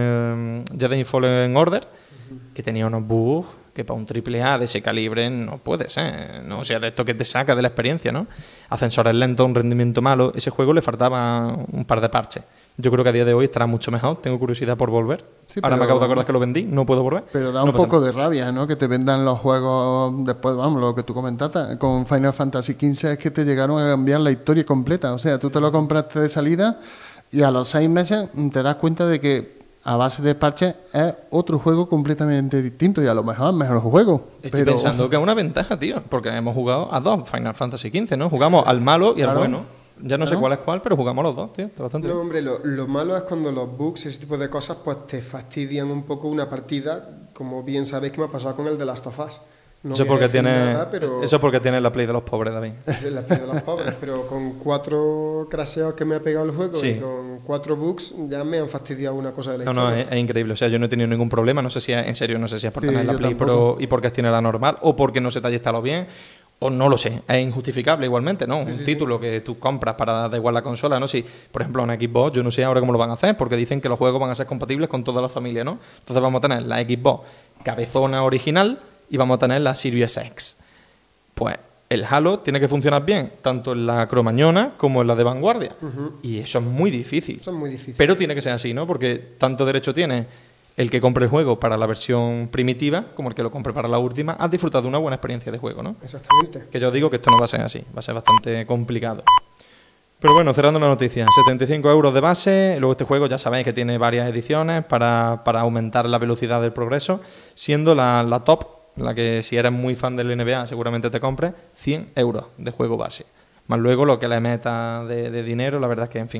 Jedi Fallen Order, que tenía unos bugs que para un AAA de ese calibre no puede ser, ¿no? O sea, de esto que te saca de la experiencia, ¿no? Ascensores lentos, un rendimiento malo. Ese juego le faltaba un par de parches. Yo creo que a día de hoy estará mucho mejor. Tengo curiosidad por volver. Sí, Ahora me pero- acabo de acordar que lo vendí, no puedo volver. Pero da No un pasa poco nada. de rabia, ¿no? Que te vendan los juegos después, vamos, lo que tú comentaste. Con Final Fantasy XV es que te llegaron a cambiar la historia completa. O sea, tú te lo compraste de salida y a los 6 meses te das cuenta de que a base de parches es otro juego completamente distinto y a lo mejor es mejor juego. Estoy pero pensando que es una ventaja, tío, porque hemos jugado a dos Final Fantasy XV, ¿no? Jugamos al malo y al Claro. bueno. Ya no sé Claro. cuál es cuál, pero jugamos a los dos, tío. Está bastante No, bien. hombre, lo malo es cuando los bugs y ese tipo de cosas pues te fastidian un poco una partida, como bien sabéis que me ha pasado con el de Last of Us. No Eso voy a porque decir tiene, nada, pero eso porque tiene la Play de los pobres, David. es la pena de los pobres, pero con 4 crasheos que me ha pegado el juego Sí. y con 4 bugs ya me han fastidiado una cosa de la No, no, historia. es increíble. O sea, yo no he tenido ningún problema. No sé si es, en serio, no sé si es por Sí, tener la yo Play tampoco. Pro y porque tiene la normal, o porque no se te haya instalado bien, o no lo sé. Es injustificable igualmente, ¿no? Un título que tú compras para dar igual la consola, ¿no? Si, por ejemplo, en Xbox, yo no sé ahora cómo lo van a hacer, porque dicen que los juegos van a ser compatibles con toda la familia, ¿no? Entonces vamos a tener la Xbox cabezona original y vamos a tener la Series X. Pues el Halo tiene que funcionar bien, tanto en la cromañona como en la de vanguardia. Y eso es muy difícil. Eso es muy difícil. Pero tiene que ser así, ¿no? Porque tanto derecho tiene el que compre el juego para la versión primitiva como el que lo compre para la última a disfrutar de una buena experiencia de juego, ¿no? Exactamente. Que yo digo que esto no va a ser así, va a ser bastante complicado. Pero bueno, cerrando la noticia, 75 euros de base, luego este juego ya sabéis que tiene varias ediciones para aumentar la velocidad del progreso, siendo la top, la que si eres muy fan del NBA seguramente te compres, 100 euros de juego base. Más luego lo que le metas de dinero, la verdad es que, en fin,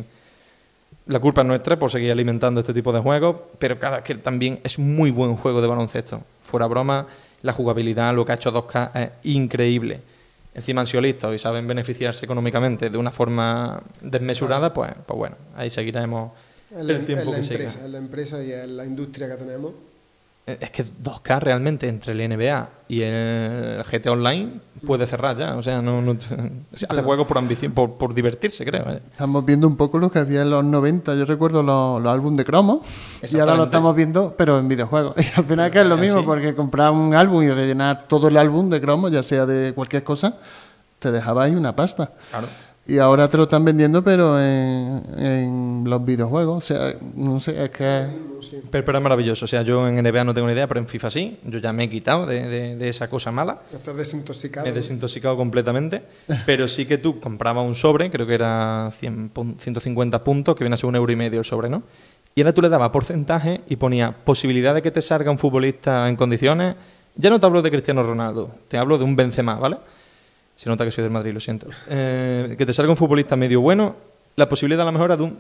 la culpa es nuestra por seguir alimentando este tipo de juegos, pero claro, es que también es muy buen juego de baloncesto. Fuera broma, la jugabilidad, lo que ha hecho 2K es increíble. Encima han sido listos y saben beneficiarse económicamente de una forma desmesurada, pues bueno, ahí seguiremos el tiempo que siga. En la empresa y en la industria que tenemos. Es que 2K realmente entre el NBA y el GT Online puede cerrar ya, o sea, hace juegos por ambición, por divertirse, creo. estamos viendo un poco lo que había en los 90. Yo recuerdo los álbumes de cromos y ahora lo Exactamente. estamos viendo, pero en videojuegos. Y al final que es lo mismo, Sí. porque comprar un álbum y rellenar todo el álbum de cromos, ya sea de cualquier cosa, te dejaba ahí una pasta. Claro. Y ahora te lo están vendiendo, pero en los videojuegos. O sea, no sé, es que... Pero es maravilloso, o sea, yo en NBA no tengo ni idea, pero en FIFA sí, yo ya me he quitado de esa cosa mala. Estás desintoxicado. Me he desintoxicado completamente, pero sí que tú comprabas un sobre, creo que era 150 puntos, que viene a ser €1,50 el sobre, ¿no? Y ahora tú le dabas porcentaje y ponía posibilidad de que te salga un futbolista en condiciones. Ya no te hablo de Cristiano Ronaldo, te hablo de un Benzema, ¿vale? Se nota que soy del Madrid, lo siento. Que te salga un futbolista medio bueno, la posibilidad a lo mejor era de un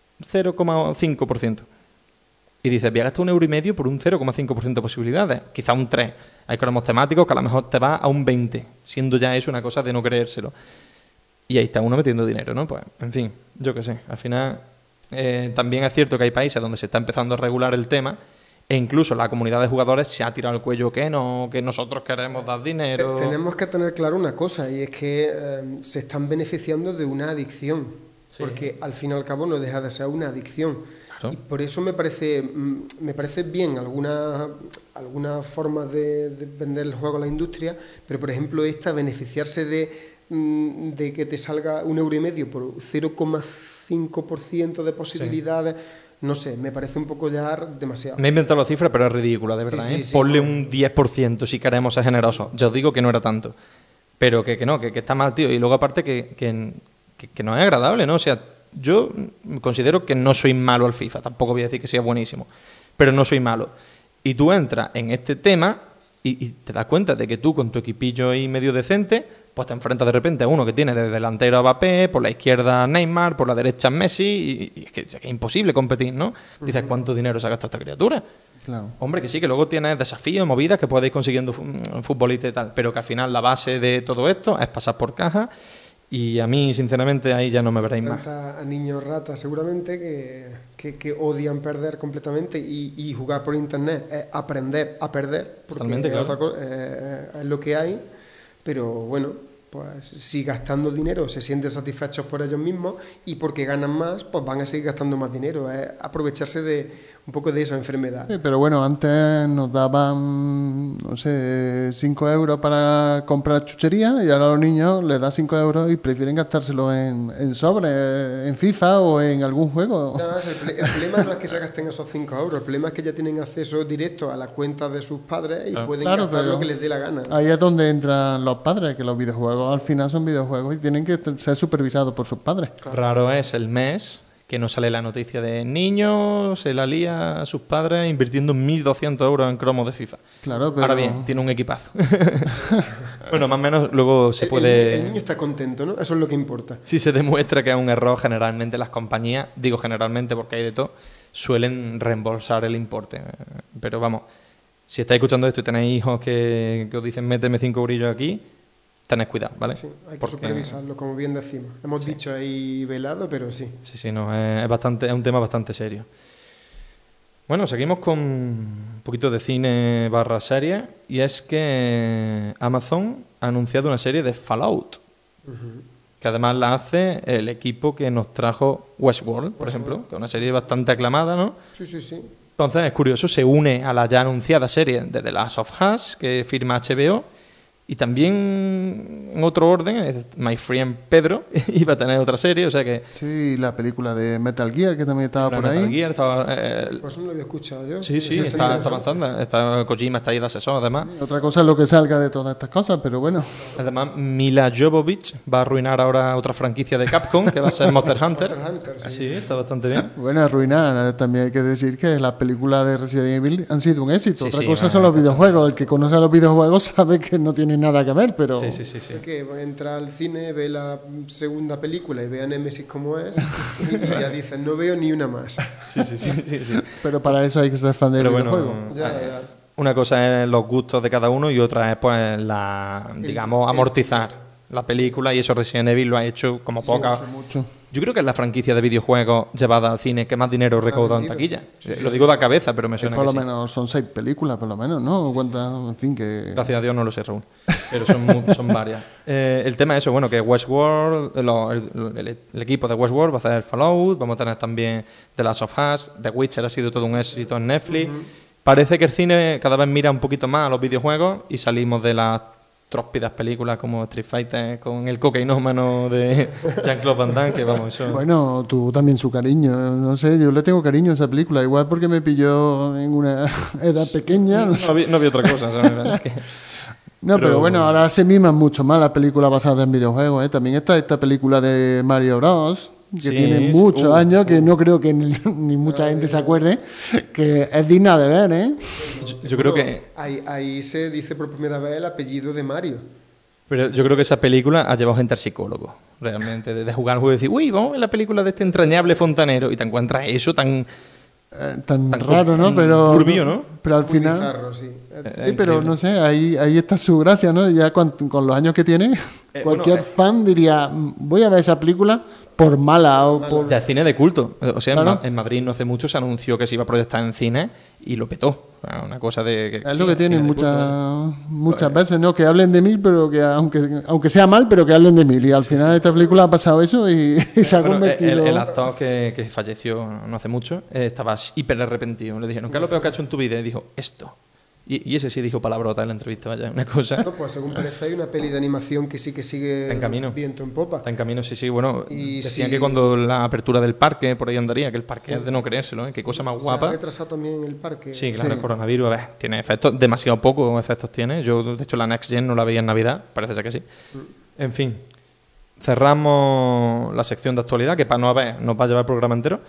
0,5%. Y dices, voy a gastar €1,50 por un 0,5% de posibilidades, quizá un 3%. Hay cromos temáticos que a lo mejor te va a un 20%, siendo ya eso una cosa de no creérselo. Y ahí está uno metiendo dinero, ¿no? Pues, en fin, yo qué sé. Al final, también es cierto que hay países donde se está empezando a regular el tema e incluso la comunidad de jugadores se ha tirado el cuello que no, que nosotros queremos dar dinero. Tenemos que tener claro una cosa, y es que se están beneficiando de una adicción. Sí. Porque al fin y al cabo no deja de ser una adicción. Claro. Y por eso me parece bien algunas formas de vender el juego a la industria, pero por ejemplo esta, beneficiarse de que te salga €1,50 por 0,5% de posibilidades, no sé, me parece un poco ya demasiado. Me he inventado la cifra, pero es ridícula, de verdad. Sí, ¿eh? sí, Ponle sí. un 10% si queremos ser generosos. Ya os digo que no era tanto. pero que no, que está mal, tío. Y luego aparte que no es agradable, ¿no? O sea, yo considero que no soy malo al FIFA, tampoco voy a decir que sea buenísimo, pero no soy malo. Y tú entras en este tema y te das cuenta de que tú con tu equipillo ahí medio decente, pues te enfrentas de repente a uno que tiene de delantero a Mbappé, por la izquierda Neymar, por la derecha Messi, y es que es imposible competir, ¿no? Dices, ¿cuánto dinero se ha gastado esta criatura? Claro. Hombre, que sí, que luego tienes desafíos, movidas que podéis consiguiendo futbolista y tal, pero que al final la base de todo esto es pasar por caja. Y a mí, sinceramente, ahí ya no me veréis más. A niños ratas seguramente que odian perder completamente y jugar por internet es aprender a perder, porque Totalmente, claro. Es lo que hay, pero bueno, pues si gastando dinero se sienten satisfechos por ellos mismos y porque ganan más, pues van a seguir gastando más dinero, es aprovecharse de un poco de esa enfermedad. Sí, pero bueno, antes nos daban, no sé, 5 euros para comprar chuchería y ahora a los niños les da 5 euros y prefieren gastárselo en sobre, en FIFA o en algún juego. No, el problema no es que se gasten esos 5 euros, el problema es que ya tienen acceso directo a la cuenta de sus padres y pueden gastar lo que les dé la gana. Ahí es donde entran los padres, que los videojuegos al final son videojuegos y tienen que ser supervisados por sus padres. Claro. Raro es el mes que no sale la noticia de niños, se la lía a sus padres invirtiendo 1.200 euros en cromos de FIFA. Claro, pero... Ahora bien, tiene un equipazo. Bueno, más o menos luego se puede... El niño está contento, ¿no? Eso es lo que importa. Si se demuestra que es un error, generalmente las compañías, digo generalmente porque hay de todo, suelen reembolsar el importe. Pero vamos, si estáis escuchando esto y tenéis hijos que os dicen méteme 5 eurillos aquí, tened cuidado, ¿vale? Sí, hay que supervisarlo, como bien decimos. Hemos dicho ahí velado, pero sí. Sí, no, es un tema bastante serio. Bueno, seguimos con un poquito de cine / serie, y es que Amazon ha anunciado una serie de Fallout, que además la hace el equipo que nos trajo Westworld, por ejemplo, que es una serie bastante aclamada, ¿no? Sí. Entonces, es curioso, se une a la ya anunciada serie de The Last of Us, que firma HBO, y también, en otro orden, My Friend Pedro iba a tener otra serie, o sea que... Sí, la película de Metal Gear, que también estaba por ahí. Metal Gear estaba... Pues no lo había escuchado yo. Sí, está avanzando. Kojima está ahí de asesor, además. Otra cosa es lo que salga de todas estas cosas, pero bueno. Además, Mila Jovovich va a arruinar ahora otra franquicia de Capcom, que va a ser Monster Hunter. Sí, está bastante bien. Bueno, arruinar. También hay que decir que las películas de Resident Evil han sido un éxito. Otra cosa son los videojuegos. El que conoce los videojuegos sabe que no tienen nada que ver, pero... Sí. Es que entra al cine, ve la segunda película y ve a Nemesis como es y ya dicen, no veo ni una más. Sí. Pero para eso hay que ser fan del videojuego. Ya. Una cosa es los gustos de cada uno y otra es, pues, amortizar la película, y eso Resident Evil lo ha hecho como poca. Mucho. Yo creo que es la franquicia de videojuegos llevada al cine que más dinero ha recaudado en taquilla. Lo digo de cabeza, pero me suena por que lo menos son 6 películas, por lo menos, ¿no? Cuenta, en fin, que... Gracias a Dios no lo sé, Raúl. Pero son varias. El tema es eso, bueno, que Westworld, el equipo de Westworld va a hacer Fallout, vamos a tener también The Last of Us, The Witcher ha sido todo un éxito en Netflix. Parece que el cine cada vez mira un poquito más a los videojuegos y salimos de las tróspidas películas como Street Fighter con el cocainómano de Jean-Claude Van Damme, que vamos, eso... Bueno, tú también su cariño, no sé, yo le tengo cariño a esa película, igual porque me pilló en una edad pequeña. No había otra cosa, ¿sabes? No, pero bueno, ahora se miman mucho más las películas basadas en videojuegos, ¿eh? También está esta película de Mario Bros, que tiene muchos años, que no creo que ni mucha gente se acuerde, que es digna de ver, ¿eh? Yo creo que... Ahí se dice por primera vez el apellido de Mario. Pero yo creo que esa película ha llevado gente al psicólogo, realmente, de jugar al juego y decir, uy, vamos a ver la película de este entrañable fontanero, y te encuentras eso tan raro, ¿no? Pero turbio, ¿no? Pero al final... Bizarro, sí. Sí, pero no sé, ahí está su gracia, ¿no? Ya con los años que tiene, cualquier fan diría, voy a ver esa película por mala o por... Ya, cine de culto. O sea, claro. En Madrid no hace mucho se anunció que se iba a proyectar en cine y lo petó. Una cosa de... es lo que tienen muchas veces, ¿no? Que hablen de mí, pero que aunque sea mal, pero que hablen de mí. Y al final de esta película ha pasado eso y se ha convertido... El actor que falleció no hace mucho estaba hiper arrepentido. Le dijeron, ¿qué es lo peor que has hecho en tu vida? Y dijo, esto. Y ese sí dijo palabrota en la entrevista, vaya, una cosa. Claro, pues según parece hay una peli de animación que sí que sigue Está en camino. viento en popa. Está en camino, sí, bueno, Y decían sí. que cuando la apertura del parque, por ahí andaría, que el parque es de no creérselo, ¿eh? Qué cosa más Se guapa. ha retrasado también el parque. Sí, claro, Sí. el coronavirus, a ver, tiene efectos, demasiado pocos efectos tiene. Yo, de hecho, la Next Gen no la veía en Navidad, parece ser que sí. En fin, cerramos la sección de actualidad, que para no haber nos va a llevar el programa entero,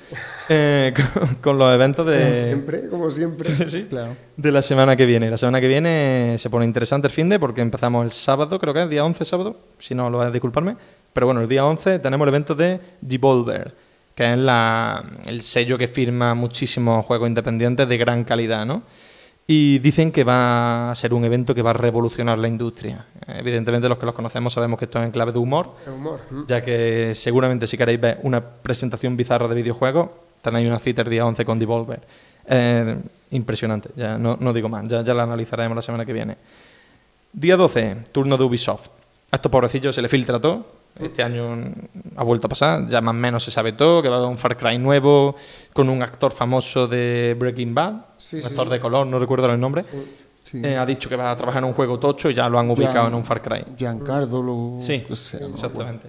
con los eventos Como siempre. Sí, Claro. de la semana que viene. La semana que viene se pone interesante el finde porque empezamos el sábado, creo que es día 11 sábado, si no lo vas a disculparme. Pero bueno, el día 11 tenemos el evento de Devolver, que es el sello que firma muchísimos juegos independientes de gran calidad, ¿no? Y dicen que va a ser un evento que va a revolucionar la industria. Evidentemente los que los conocemos sabemos que esto es en clave de humor, El humor. ya que seguramente si queréis ver una presentación bizarra de videojuegos, tenéis una cita el día 11 con Devolver. Impresionante, ya no digo más, ya la analizaremos la semana que viene. Día 12, turno de Ubisoft. A estos pobrecillos se les filtra todo. Este año ha vuelto a pasar, ya más o menos se sabe todo, que va a haber un Far Cry nuevo, con un actor famoso de Breaking Bad, Sí, un sí. actor de color, no recuerdo el nombre. Sí. Ha dicho que va a trabajar en un juego tocho y ya lo han ubicado en un Far Cry. Giancarlo, lo Sí, que sea, ¿no? exactamente.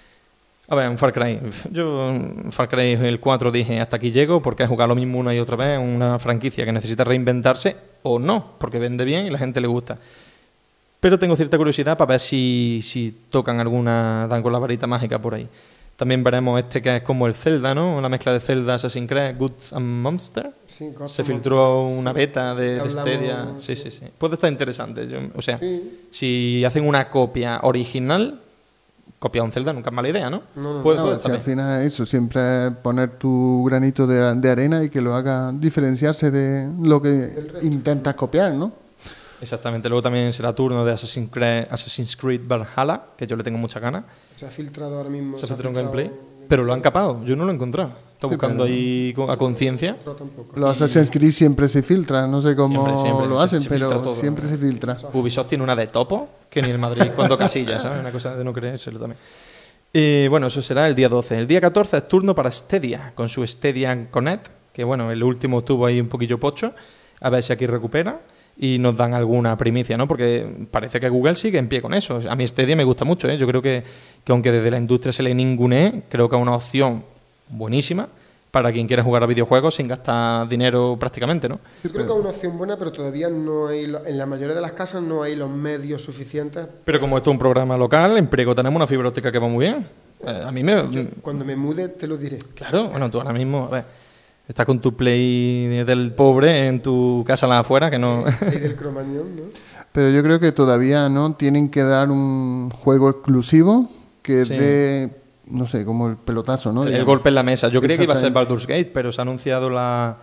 A ver, un Far Cry. Yo, Far Cry el 4 dije, hasta aquí llego, porque he jugado lo mismo una y otra vez en una franquicia que necesita reinventarse, o no, porque vende bien y la gente le gusta. Pero tengo cierta curiosidad para ver si tocan dan con la varita mágica por ahí. También veremos este que es como el Zelda, ¿no? Una mezcla de Zelda, Assassin's Creed, Goods and Monsters. Sí, Gotham Se filtró Monsters, una sí. beta de Hablamos, Stadia. Sí. Puede estar interesante. O sea, Sí. si hacen una copia original, copiar un Zelda nunca es mala idea, ¿no? No, Puede No, estar si al bien. final es eso, siempre poner tu granito de arena y que lo haga diferenciarse de lo que intentas copiar, ¿no? Exactamente. Luego también será turno de Assassin's Creed Valhalla, que yo le tengo muchas ganas. Se ha filtrado ahora mismo. Se ha filtrado un gameplay, pero lo han capado. Yo no lo he encontrado. Está buscando ahí a conciencia. Pero tampoco. Los Assassin's Creed siempre se filtran, no sé cómo Siempre lo se hacen, filtra pero todo. siempre se filtra. Ubisoft tiene una de topo, que ni el Madrid cuando Casillas, ¿sabes? Una cosa de no creérselo también. Y bueno, eso será el día 12. El día 14 es turno para Stadia, con su Stadia Connect, que bueno, el último estuvo ahí un poquillo pocho. A ver si aquí recupera y nos dan alguna primicia, ¿no? Porque parece que Google sigue en pie con eso. A mí Stadia me gusta mucho, ¿eh? Yo creo que aunque desde la industria se le ningunee, creo que es una opción buenísima para quien quiera jugar a videojuegos sin gastar dinero prácticamente, ¿no? Yo creo que es una opción buena, pero todavía no hay, en la mayoría de las casas no hay los medios suficientes. Pero como esto es un programa local, en Priego tenemos una fibra óptica que va muy bien. A mí me... Cuando me mude te lo diré. Claro, bueno, tú ahora mismo, a ver, estás con tu Play del pobre en tu casa a la afuera, que no... Ahí del Cromañón, ¿no? Pero yo creo que todavía no tienen que dar un juego exclusivo que Sí. dé, no sé, como el pelotazo, ¿no? el Digamos. golpe en la mesa. Yo creía que iba a ser Exactamente. Baldur's Gate, pero se ha anunciado la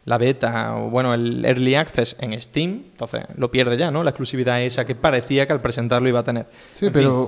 beta, o bueno, el Early Access en Steam, entonces lo pierde ya, ¿no? La exclusividad esa que parecía que al presentarlo iba a tener. Sí, En pero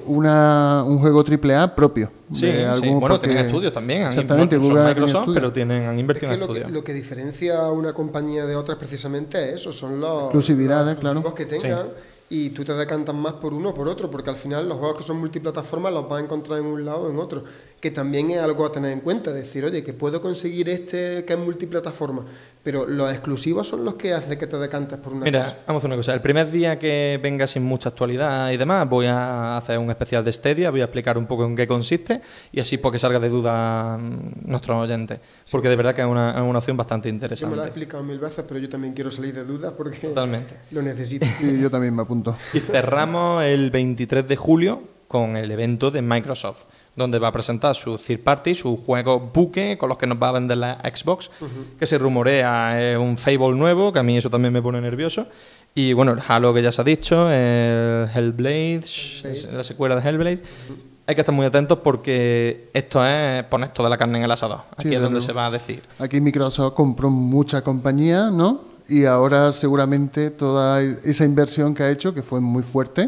un juego AAA propio. Sí, de sí. algún- Bueno, porque- tienen estudios también. Exactamente, no son Google tiene Microsoft, estudios. pero han Es invertido que en estudios. lo que diferencia a una compañía de otras precisamente es eso, son los Exclusividades, los claro. exclusivos que tengan y tú te decantas más por uno o por otro, porque al final los juegos que son multiplataformas los vas a encontrar en un lado o en otro, que también es algo a tener en cuenta, decir, oye, que puedo conseguir este que es multiplataforma, pero los exclusivos son los que hacen que te decantes por una Mira, cosa. vamos a hacer una cosa. El primer día que venga sin mucha actualidad y demás, voy a hacer un especial de Stadia, voy a explicar un poco en qué consiste y así porque salga de duda nuestros oyentes. Porque de verdad que es una opción bastante Yo me lo he interesante. explicado 1000 veces, pero yo también quiero salir de dudas porque Totalmente. lo necesito. Y yo también me apunto. Y cerramos el 23 de julio con el evento de Microsoft, donde va a presentar su third party, su juego buque con los que nos va a vender la Xbox, que se rumorea un Fable nuevo, que a mí eso también me pone nervioso. Y bueno, el Halo que ya se ha dicho, el Hellblade, la secuela de Hellblade. Hay que estar muy atentos porque esto es poner toda la carne en el asador. Aquí Sí, es donde desde se va a decir. Aquí Microsoft compró mucha compañía, ¿no? Y ahora seguramente toda esa inversión que ha hecho, que fue muy fuerte,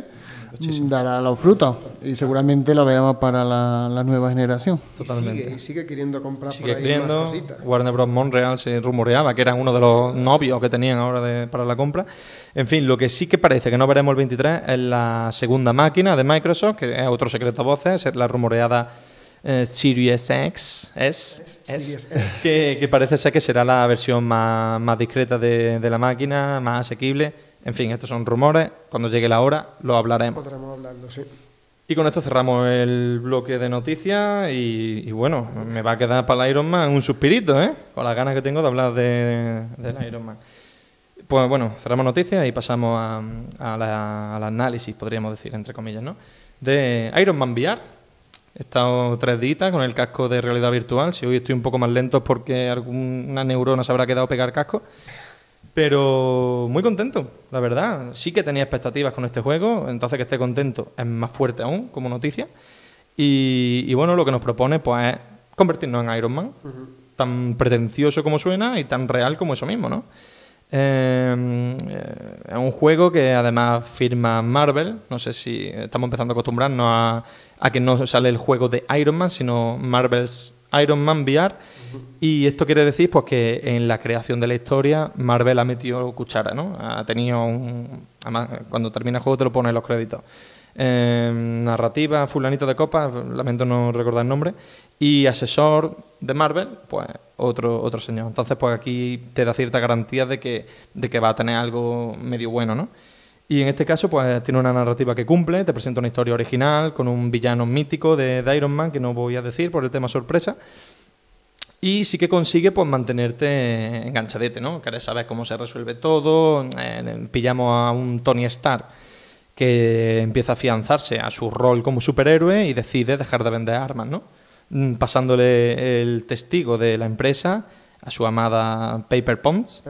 dará los frutos. Y seguramente lo veamos para la nueva generación. Totalmente. Y sigue queriendo comprar Sigue por ahí creyendo. más cositas. Warner Bros. Montreal se rumoreaba que era uno de los novios que tenían ahora para la compra. En fin, lo que sí que parece que no veremos el 23 es la segunda máquina de Microsoft, que es otro secreto a voces, es la rumoreada Series X, Series S. que parece ser que será la versión más discreta de la máquina, más asequible En fin, estos son rumores. Cuando llegue la hora lo hablaremos. Podremos hablarlo, sí. Y con esto cerramos el bloque de noticias y bueno, me va a quedar para el Iron Man un suspirito, ¿eh? Con las ganas que tengo de hablar del Iron Man. Pues bueno, cerramos noticias y pasamos al análisis, podríamos decir, entre comillas, ¿no? De Iron Man VR. He estado 3 días con el casco de realidad virtual. Si hoy estoy un poco más lento es porque alguna neurona se habrá quedado pegar casco. Pero muy contento, la verdad. Sí que tenía expectativas con este juego, entonces que esté contento es más fuerte aún como noticia. Y bueno, lo que nos propone pues es convertirnos en Iron Man, tan pretencioso como suena y tan real como eso mismo, ¿no? Es un juego que además firma Marvel. No sé si estamos empezando a acostumbrarnos a que no sale el juego de Iron Man, sino Marvel's Iron Man VR. Y esto quiere decir pues que en la creación de la historia Marvel ha metido cuchara, ¿no? Ha tenido además, cuando termina el juego te lo pone en los créditos. Narrativa, fulanito de copa, lamento no recordar el nombre, y asesor de Marvel, pues otro señor. Entonces pues aquí te da cierta garantía de que va a tener algo medio bueno, ¿no? Y en este caso pues tiene una narrativa que cumple, te presenta una historia original con un villano mítico de Iron Man que no voy a decir por el tema sorpresa. Y sí que consigue pues mantenerte enganchadete, ¿no? Querés saber cómo se resuelve todo. Pillamos a un Tony Stark que empieza a afianzarse a su rol como superhéroe y decide dejar de vender armas, ¿no? Pasándole el testigo de la empresa a su amada Pepper Potts.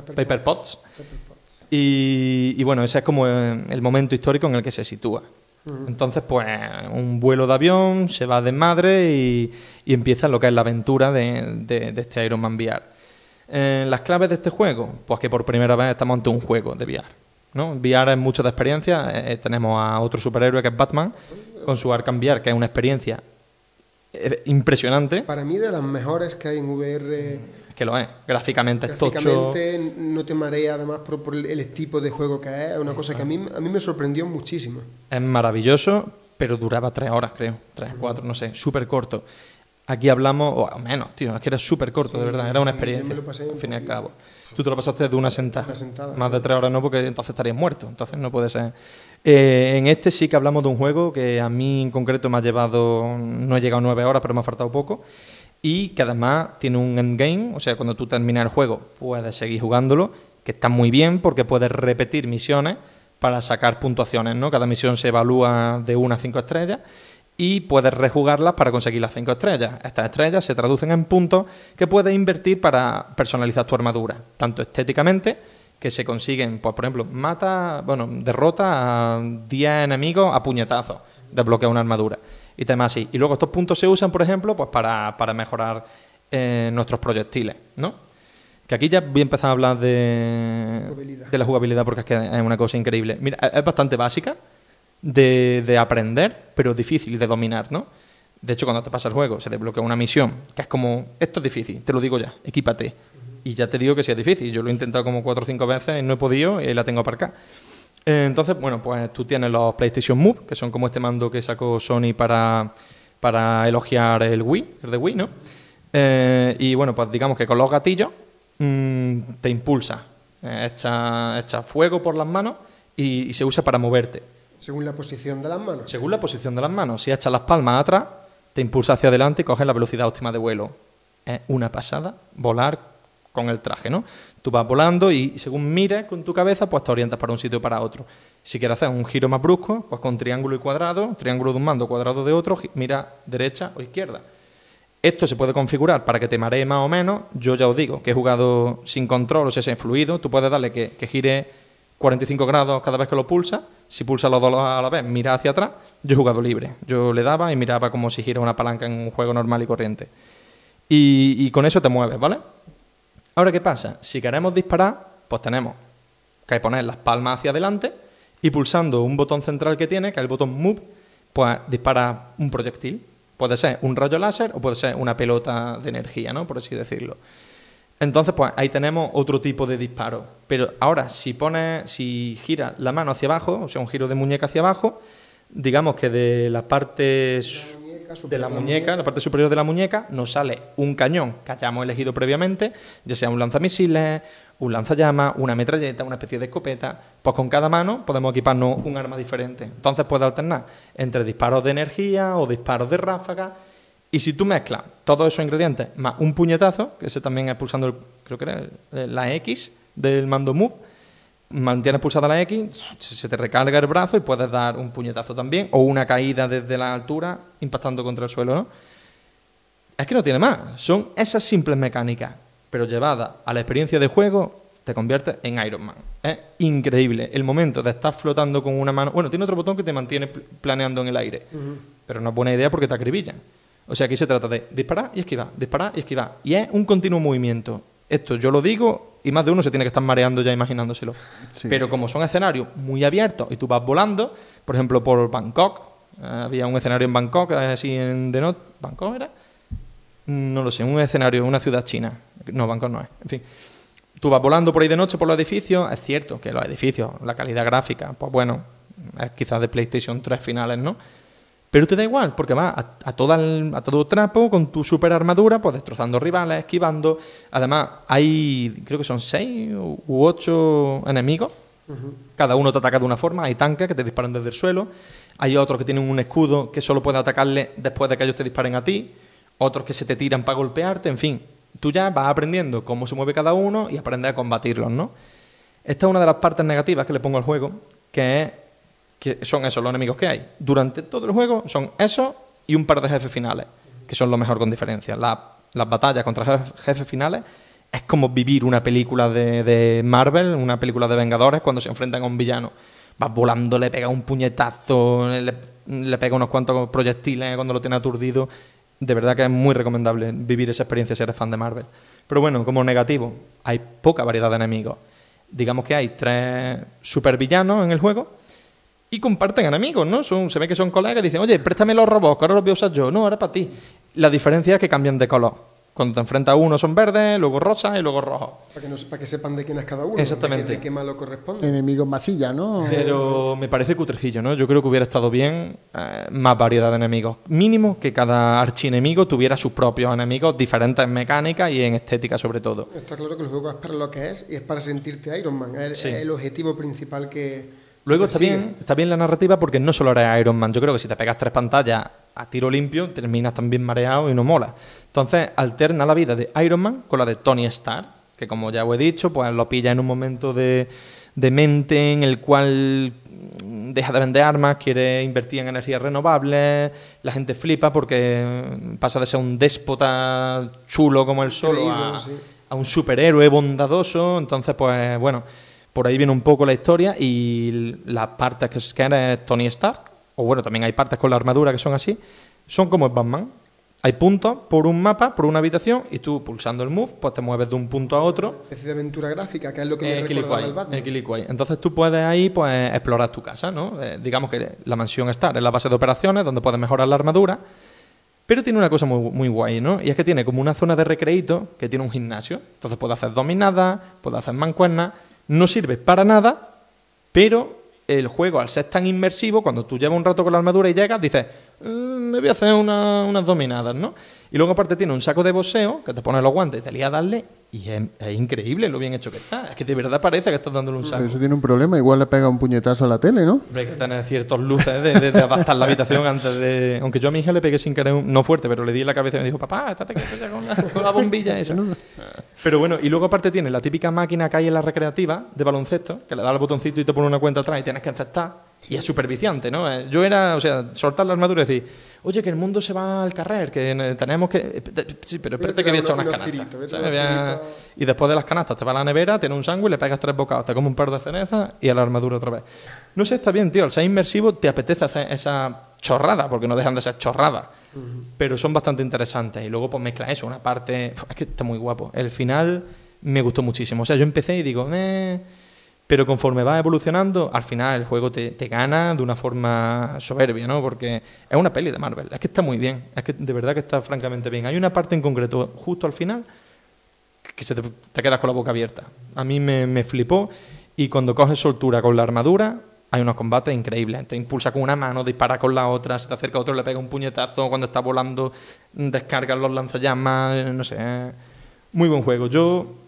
Y bueno, ese es como el momento histórico en el que se sitúa. Entonces, pues, un vuelo de avión, se va de madre y empieza lo que es la aventura de este Iron Man VR. Las claves de este juego, pues que por primera vez estamos ante un juego de VR, ¿no? VR es mucho de experiencia. Tenemos a otro superhéroe que es Batman, con su Arkham VR, que es una experiencia impresionante. Para mí de las mejores que hay en VR. Que lo es, gráficamente es tocho. Gráficamente no te marea, además por el tipo de juego que es una cosa que a mí me sorprendió muchísimo. Es maravilloso, pero duraba 3 horas, creo, 3, 4, no sé, súper corto. Aquí hablamos, o menos, tío, aquí era súper corto, de verdad, era una experiencia, yo me lo pasé al fin y al cabo. Tú te lo pasaste de una sentada. Más de 3 horas no, porque entonces estarías muerto, entonces no puede ser. En este sí que hablamos de un juego que a mí en concreto me ha llevado, no he llegado a 9 horas, pero me ha faltado poco. Y que además tiene un endgame, o sea, cuando tú terminas el juego puedes seguir jugándolo, que está muy bien porque puedes repetir misiones para sacar puntuaciones, ¿no? Cada misión se evalúa de 1 a 5 estrellas y puedes rejugarlas para conseguir las 5 estrellas. Estas estrellas se traducen en puntos que puedes invertir para personalizar tu armadura, tanto estéticamente, que se consiguen, pues por ejemplo, derrota a 10 enemigos a puñetazos, desbloquea una armadura. Y temas así. Y luego estos puntos se usan, por ejemplo, pues para mejorar nuestros proyectiles, ¿no? Que aquí ya voy a empezar a hablar de la jugabilidad porque es que es una cosa increíble. Mira, es bastante básica de aprender, pero difícil de dominar, ¿no? De hecho, cuando te pasa el juego, se desbloquea una misión que es como, esto es difícil, te lo digo ya, equípate. Y ya te digo que sí es difícil. Yo lo he intentado como 4 o 5 veces y no he podido y la tengo aparcada. Entonces, bueno, pues tú tienes los PlayStation Move, que son como este mando que sacó Sony para elogiar el de Wii, ¿no? Y bueno, pues digamos que con los gatillos te impulsa, echa fuego por las manos y se usa para moverte. Según la posición de las manos. Según la posición de las manos. Si echas las palmas atrás, te impulsa hacia adelante y coges la velocidad óptima de vuelo. Es una pasada volar con el traje, ¿no? Tú vas volando y según mires con tu cabeza, pues te orientas para un sitio o para otro. Si quieres hacer un giro más brusco, pues con triángulo y cuadrado, triángulo de un mando, cuadrado de otro, mira derecha o izquierda. Esto se puede configurar para que te maree más o menos. Yo ya os digo que he jugado sin control, o sea, sin fluido. Tú puedes darle que gire 45 grados cada vez que lo pulsas. Si pulsas los dos a la vez, mira hacia atrás. Yo he jugado libre. Yo le daba y miraba como si gira una palanca en un juego normal y corriente. Y con eso te mueves, ¿vale? Ahora, ¿qué pasa? Si queremos disparar, pues tenemos que poner las palmas hacia adelante y pulsando un botón central que tiene, que es el botón Move, pues dispara un proyectil. Puede ser un rayo láser o puede ser una pelota de energía, ¿no? Por así decirlo. Entonces, pues ahí tenemos otro tipo de disparo. Pero ahora, si giras la mano hacia abajo, o sea, un giro de muñeca hacia abajo, digamos que de la parte la parte superior de la muñeca, nos sale un cañón que hayamos elegido previamente, ya sea un lanzamisiles, un lanzallamas, una metralleta, una especie de escopeta. Pues con cada mano podemos equiparnos un arma diferente. Entonces puedes alternar entre disparos de energía o disparos de ráfaga. Y si tú mezclas todos esos ingredientes más un puñetazo, que ese también es pulsando, creo que era la X del mando Move, mantienes pulsada la X, se te recarga el brazo y puedes dar un puñetazo también, o una caída desde la altura impactando contra el suelo, ¿no? Es que no tiene más. Son esas simples mecánicas, pero llevadas a la experiencia de juego, te conviertes en Iron Man. Es increíble. El momento de estar flotando con una mano... Bueno, tiene otro botón que te mantiene planeando en el aire, pero no es buena idea porque te acribillan. O sea, aquí se trata de disparar y esquivar, disparar y esquivar. Y es un continuo movimiento. Esto yo lo digo y más de uno se tiene que estar mareando ya imaginándoselo. Sí. Pero como son escenarios muy abiertos y tú vas volando, por ejemplo, por Bangkok, había un escenario en Bangkok, así en The Note, ¿Bangkok era? No lo sé, un escenario, una ciudad china. No, Bangkok no es. En fin, tú vas volando por ahí de noche por los edificios. Es cierto que los edificios, la calidad gráfica, pues bueno, es quizás de PlayStation 3 finales, ¿no? Pero te da igual, porque vas a todo trapo con tu super armadura, pues destrozando rivales, esquivando. Además, hay, creo que son 6 u 8 enemigos. Cada uno te ataca de una forma. Hay tanques que te disparan desde el suelo. Hay otros que tienen un escudo que solo puede atacarle después de que ellos te disparen a ti. Otros que se te tiran para golpearte. En fin, tú ya vas aprendiendo cómo se mueve cada uno y aprendes a combatirlos, ¿no? Esta es una de las partes negativas que le pongo al juego, que son esos los enemigos que hay. Durante todo el juego son esos y un par de jefes finales, que son lo mejor con diferencia. Las batallas contra jefes finales es como vivir una película de Marvel, una película de Vengadores cuando se enfrentan a un villano. Vas volando, le pegas un puñetazo, le pegas unos cuantos proyectiles cuando lo tiene aturdido. De verdad que es muy recomendable vivir esa experiencia si eres fan de Marvel. Pero bueno, como negativo, hay poca variedad de enemigos. Digamos que hay 3 supervillanos en el juego y comparten enemigos, ¿no? Se ve que son colegas y dicen, oye, préstame los robots, que ahora los voy a usar yo. No, ahora para ti. La diferencia es que cambian de color. Cuando te enfrentas a uno son verdes, luego rosas y luego rojos. Para que sepan de quién es cada uno. Exactamente. De qué malo corresponde. Enemigos masilla, ¿no? Pero me parece cutrecillo, ¿no? Yo creo que hubiera estado bien más variedad de enemigos. Mínimo que cada archienemigo tuviera sus propios enemigos, diferentes en mecánica y en estética sobre todo. Está claro que el juego es para lo que es y es para sentirte Iron Man. Es el objetivo principal que... Luego está bien la narrativa porque no solo eres Iron Man. Yo creo que si te pegas 3 pantallas a tiro limpio, terminas también mareado y no mola. Entonces, alterna la vida de Iron Man con la de Tony Stark, que como ya os he dicho, pues lo pilla en un momento de mente en el cual deja de vender armas, quiere invertir en energías renovables, la gente flipa porque pasa de ser un déspota chulo como el solo a un superhéroe bondadoso. Entonces, pues bueno, por ahí viene un poco la historia y las partes que eres Tony Stark, o bueno, también hay partes con la armadura que son así, son como el Batman. Hay puntos por un mapa, por una habitación, y tú pulsando el move, pues te mueves de un punto a otro. Una especie de aventura gráfica, que es lo que me recordaba el Batman. Entonces tú puedes ahí pues explorar tu casa, ¿no? Digamos que la mansión Stark es la base de operaciones, donde puedes mejorar la armadura, pero tiene una cosa muy, muy guay, ¿no? Y es que tiene como una zona de recreíto que tiene un gimnasio. Entonces puedes hacer dominadas, puedes hacer mancuernas. No sirve para nada, pero el juego, al ser tan inmersivo, cuando tú llevas un rato con la armadura y llegas, dices, me voy a hacer unas dominadas, ¿no? Y luego aparte tiene un saco de boxeo que te pone los guantes y te lías a darle, y es increíble lo bien hecho que está. Es que de verdad parece que estás dándole un saco. Eso tiene un problema, igual le pega un puñetazo a la tele, ¿no? Hay que tener ciertos luces de adaptar la habitación antes de... Aunque yo a mi hija le pegué sin querer, no fuerte, pero le di en la cabeza y me dijo, papá, estate quieto ya con la bombilla esa. Pero bueno, y luego aparte tiene la típica máquina que hay en la recreativa de baloncesto, que le da el botoncito y te pone una cuenta atrás y tienes que aceptar. Y es súper viciante, ¿no? Yo era, soltar la armadura y decir, oye, que el mundo se va al carrer, que tenemos que... Sí, pero espérate que voy a echar unas canastas. Y después de las canastas te va a la nevera, tienes un sándwich, le pegas 3 bocados, te comes un par de cerezas y a la armadura otra vez. No sé, está bien, tío, al ser inmersivo te apetece hacer esa chorrada, porque no dejan de ser chorradas, pero son bastante interesantes. Y luego pues mezcla eso, una parte... Es que está muy guapo. El final me gustó muchísimo. O sea, yo empecé y digo, pero conforme va evolucionando, al final el juego te gana de una forma soberbia, ¿no? Porque es una peli de Marvel. Es que está muy bien. Es que de verdad que está francamente bien. Hay una parte en concreto, justo al final, que te quedas con la boca abierta. A mí me flipó. Y cuando coges soltura con la armadura, hay unos combates increíbles. Te impulsa con una mano, dispara con la otra, se te acerca a otro, le pega un puñetazo. Cuando está volando, descargas los lanzallamas. No sé. Muy buen juego. Yo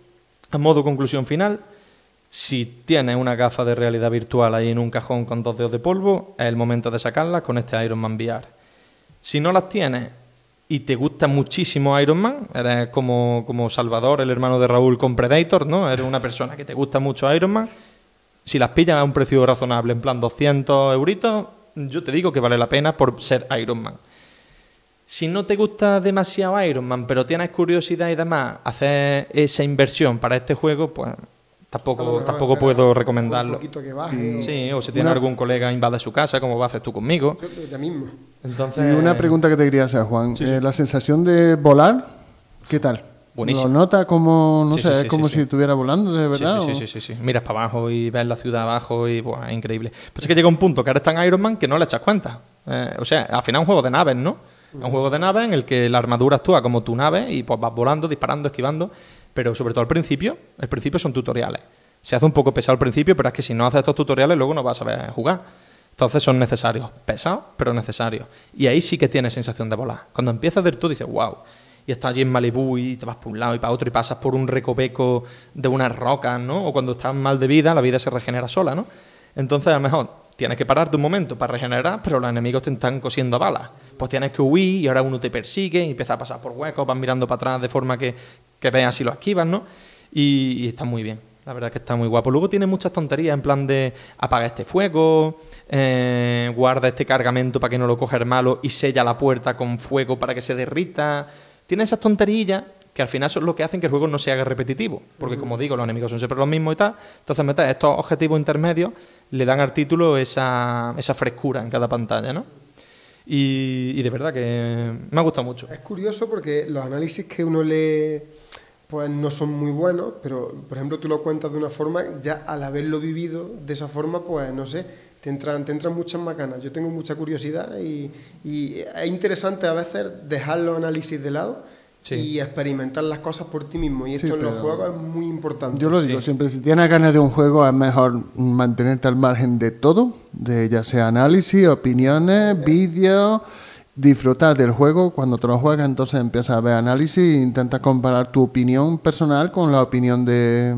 A modo conclusión final, si tienes una gafa de realidad virtual ahí en un cajón con 2 dedos de polvo, es el momento de sacarlas con este Iron Man VR. Si no las tienes y te gusta muchísimo Iron Man, eres como Salvador, el hermano de Raúl con Predator, ¿no? Eres una persona que te gusta mucho Iron Man, si las pillas a un precio razonable, en plan 200 euritos, yo te digo que vale la pena por ser Iron Man. Si no te gusta demasiado Iron Man, pero tienes curiosidad y demás, hacer esa inversión para este juego, pues tampoco puedo recomendarlo. Un poquito que baje. Sí, o si tiene algún colega invade su casa, como vas a hacer tú conmigo. Ya mismo. Entonces, Y una pregunta que te quería hacer, Juan. Sí. La sensación de volar, ¿qué tal? Buenísimo. ¿Lo nota como, no Sí, sé, sí, es sí, como sí, si sí. estuviera volando de verdad? Sí. Miras para abajo y ves la ciudad abajo y buah, es increíble. Pues es que llega un punto que eres tan Iron Man que no le echas cuenta. O sea, al final es un juego de naves, ¿no? Es un juego de naves en el que la armadura actúa como tu nave y pues vas volando, disparando, esquivando. Pero sobre todo al principio son tutoriales. Se hace un poco pesado al principio, pero es que si no haces estos tutoriales luego no vas a saber jugar. Entonces son necesarios. Pesados, pero necesarios. Y ahí sí que tienes sensación de volar. Cuando empiezas del todo dices, wow. Y estás allí en Malibú y te vas por un lado y para otro y pasas por un recoveco de unas rocas, ¿no? O cuando estás mal de vida, la vida se regenera sola, ¿no? Entonces a lo mejor tienes que pararte un momento para regenerar, pero los enemigos te están cosiendo balas. Pues tienes que huir y ahora uno te persigue y empiezas a pasar por huecos, vas mirando para atrás de forma que veas si lo esquivas, ¿no? Y está muy bien. La verdad es que está muy guapo. Luego tiene muchas tonterías en plan de apaga este fuego, guarda este cargamento para que no lo coja el malo y sella la puerta con fuego para que se derrita. Tiene esas tonterillas que al final son lo que hacen que el juego no se haga repetitivo. Porque como digo, los enemigos son siempre los mismos y tal. Entonces meter estos objetivos intermedios le dan al título esa frescura en cada pantalla, ¿no? Y de verdad que me ha gustado mucho. Es curioso porque los análisis que uno lee pues no son muy buenos, pero por ejemplo tú lo cuentas de una forma, ya al haberlo vivido de esa forma, pues no sé, te entran muchas más ganas. Yo tengo mucha curiosidad y es interesante a veces dejar los análisis de lado y experimentar las cosas por ti mismo. Y esto en los juegos es muy importante. Yo lo digo siempre, si tienes ganas de un juego es mejor mantenerte al margen de todo, de ya sea análisis, opiniones, vídeos, disfrutar del juego. Cuando te lo juegas entonces empiezas a ver análisis e intentas comparar tu opinión personal con la opinión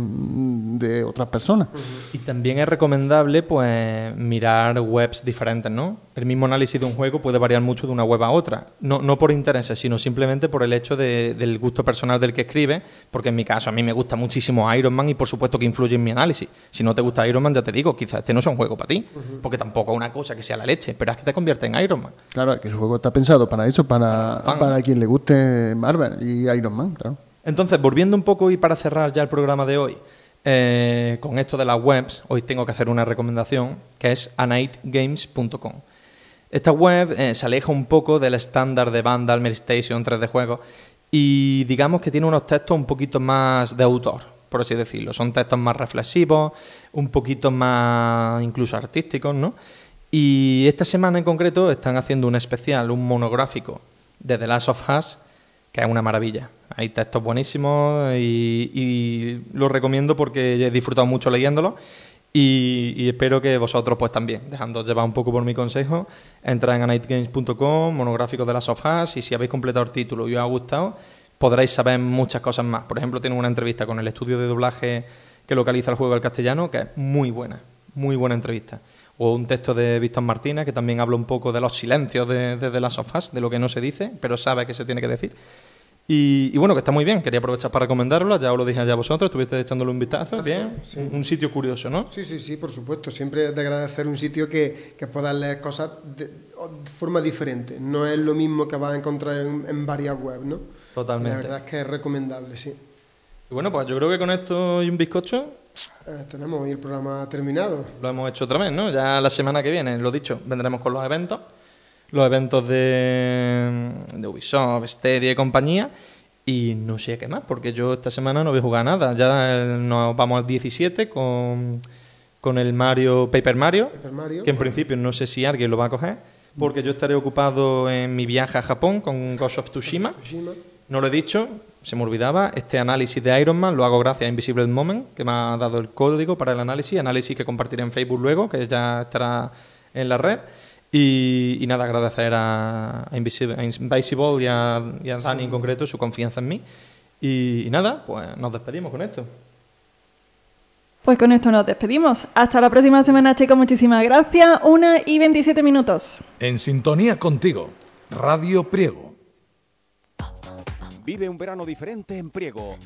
de otras personas. Y también es recomendable pues mirar webs diferentes, ¿no? El mismo análisis de un juego puede variar mucho de una web a otra. No por intereses, sino simplemente por el hecho del gusto personal del que escribe, porque en mi caso a mí me gusta muchísimo Iron Man y por supuesto que influye en mi análisis. Si no te gusta Iron Man, ya te digo, quizás este no sea un juego para ti, porque tampoco es una cosa que sea la leche, pero es que te convierte en Iron Man. Claro, que el juego está pensado para eso, para quien le guste Marvel y Iron Man, claro. Entonces, volviendo un poco y para cerrar ya el programa de hoy, con esto de las webs, hoy tengo que hacer una recomendación, que es anightgames.com. Esta web se aleja un poco del estándar de Vandal, Meristation, 3D Juegos, y digamos que tiene unos textos un poquito más de autor, por así decirlo. Son textos más reflexivos, un poquito más incluso artísticos, ¿no? Y esta semana en concreto están haciendo un especial, un monográfico de The Last of Us, que es una maravilla. Hay textos buenísimos y los recomiendo porque he disfrutado mucho leyéndolos y espero que vosotros pues también, dejándoos llevar un poco por mi consejo, entrad en anightgames.com, monográfico de Last of Us, y si habéis completado el título y os ha gustado, podréis saber muchas cosas más. Por ejemplo, tienen una entrevista con el estudio de doblaje que localiza el juego al castellano, que es muy buena entrevista. O un texto de Víctor Martínez, que también habla un poco de los silencios de The Last of Us, de lo que no se dice, pero sabe que se tiene que decir. Y bueno, que está muy bien. Quería aprovechar para recomendarlo. Ya os lo dije allá a vosotros, estuviste echándole un vistazo. Bien, sí. Un sitio curioso, ¿no? Sí, por supuesto. Siempre es de agradecer un sitio que puedas leer cosas de forma diferente. No es lo mismo que vas a encontrar en varias webs, ¿no? Totalmente. La verdad es que es recomendable, sí. Y bueno, pues yo creo que con esto y un bizcocho tenemos hoy el programa terminado. lo hemos hecho otra vez, ¿no? Ya la semana que viene, lo dicho, vendremos con los eventos de Ubisoft, Stadia y compañía, y no sé qué más, porque yo esta semana no voy a jugar nada. Ya nos vamos al 17 con el Paper Mario, que en principio no sé si alguien lo va a coger, porque yo estaré ocupado en mi viaje a Japón con Ghost of Tsushima. No lo he dicho, se me olvidaba, este análisis de Iron Man lo hago gracias a Invisible Moment, que me ha dado el código para el análisis que compartiré en Facebook luego, que ya estará en la red. Y nada, agradecer a Invisible y a Dani en concreto su confianza en mí. Y nada, pues nos despedimos con esto. Pues con esto nos despedimos. Hasta la próxima semana, chicos. Muchísimas gracias. 1:27. En sintonía contigo, Radio Priego. Vive un verano diferente en Priego.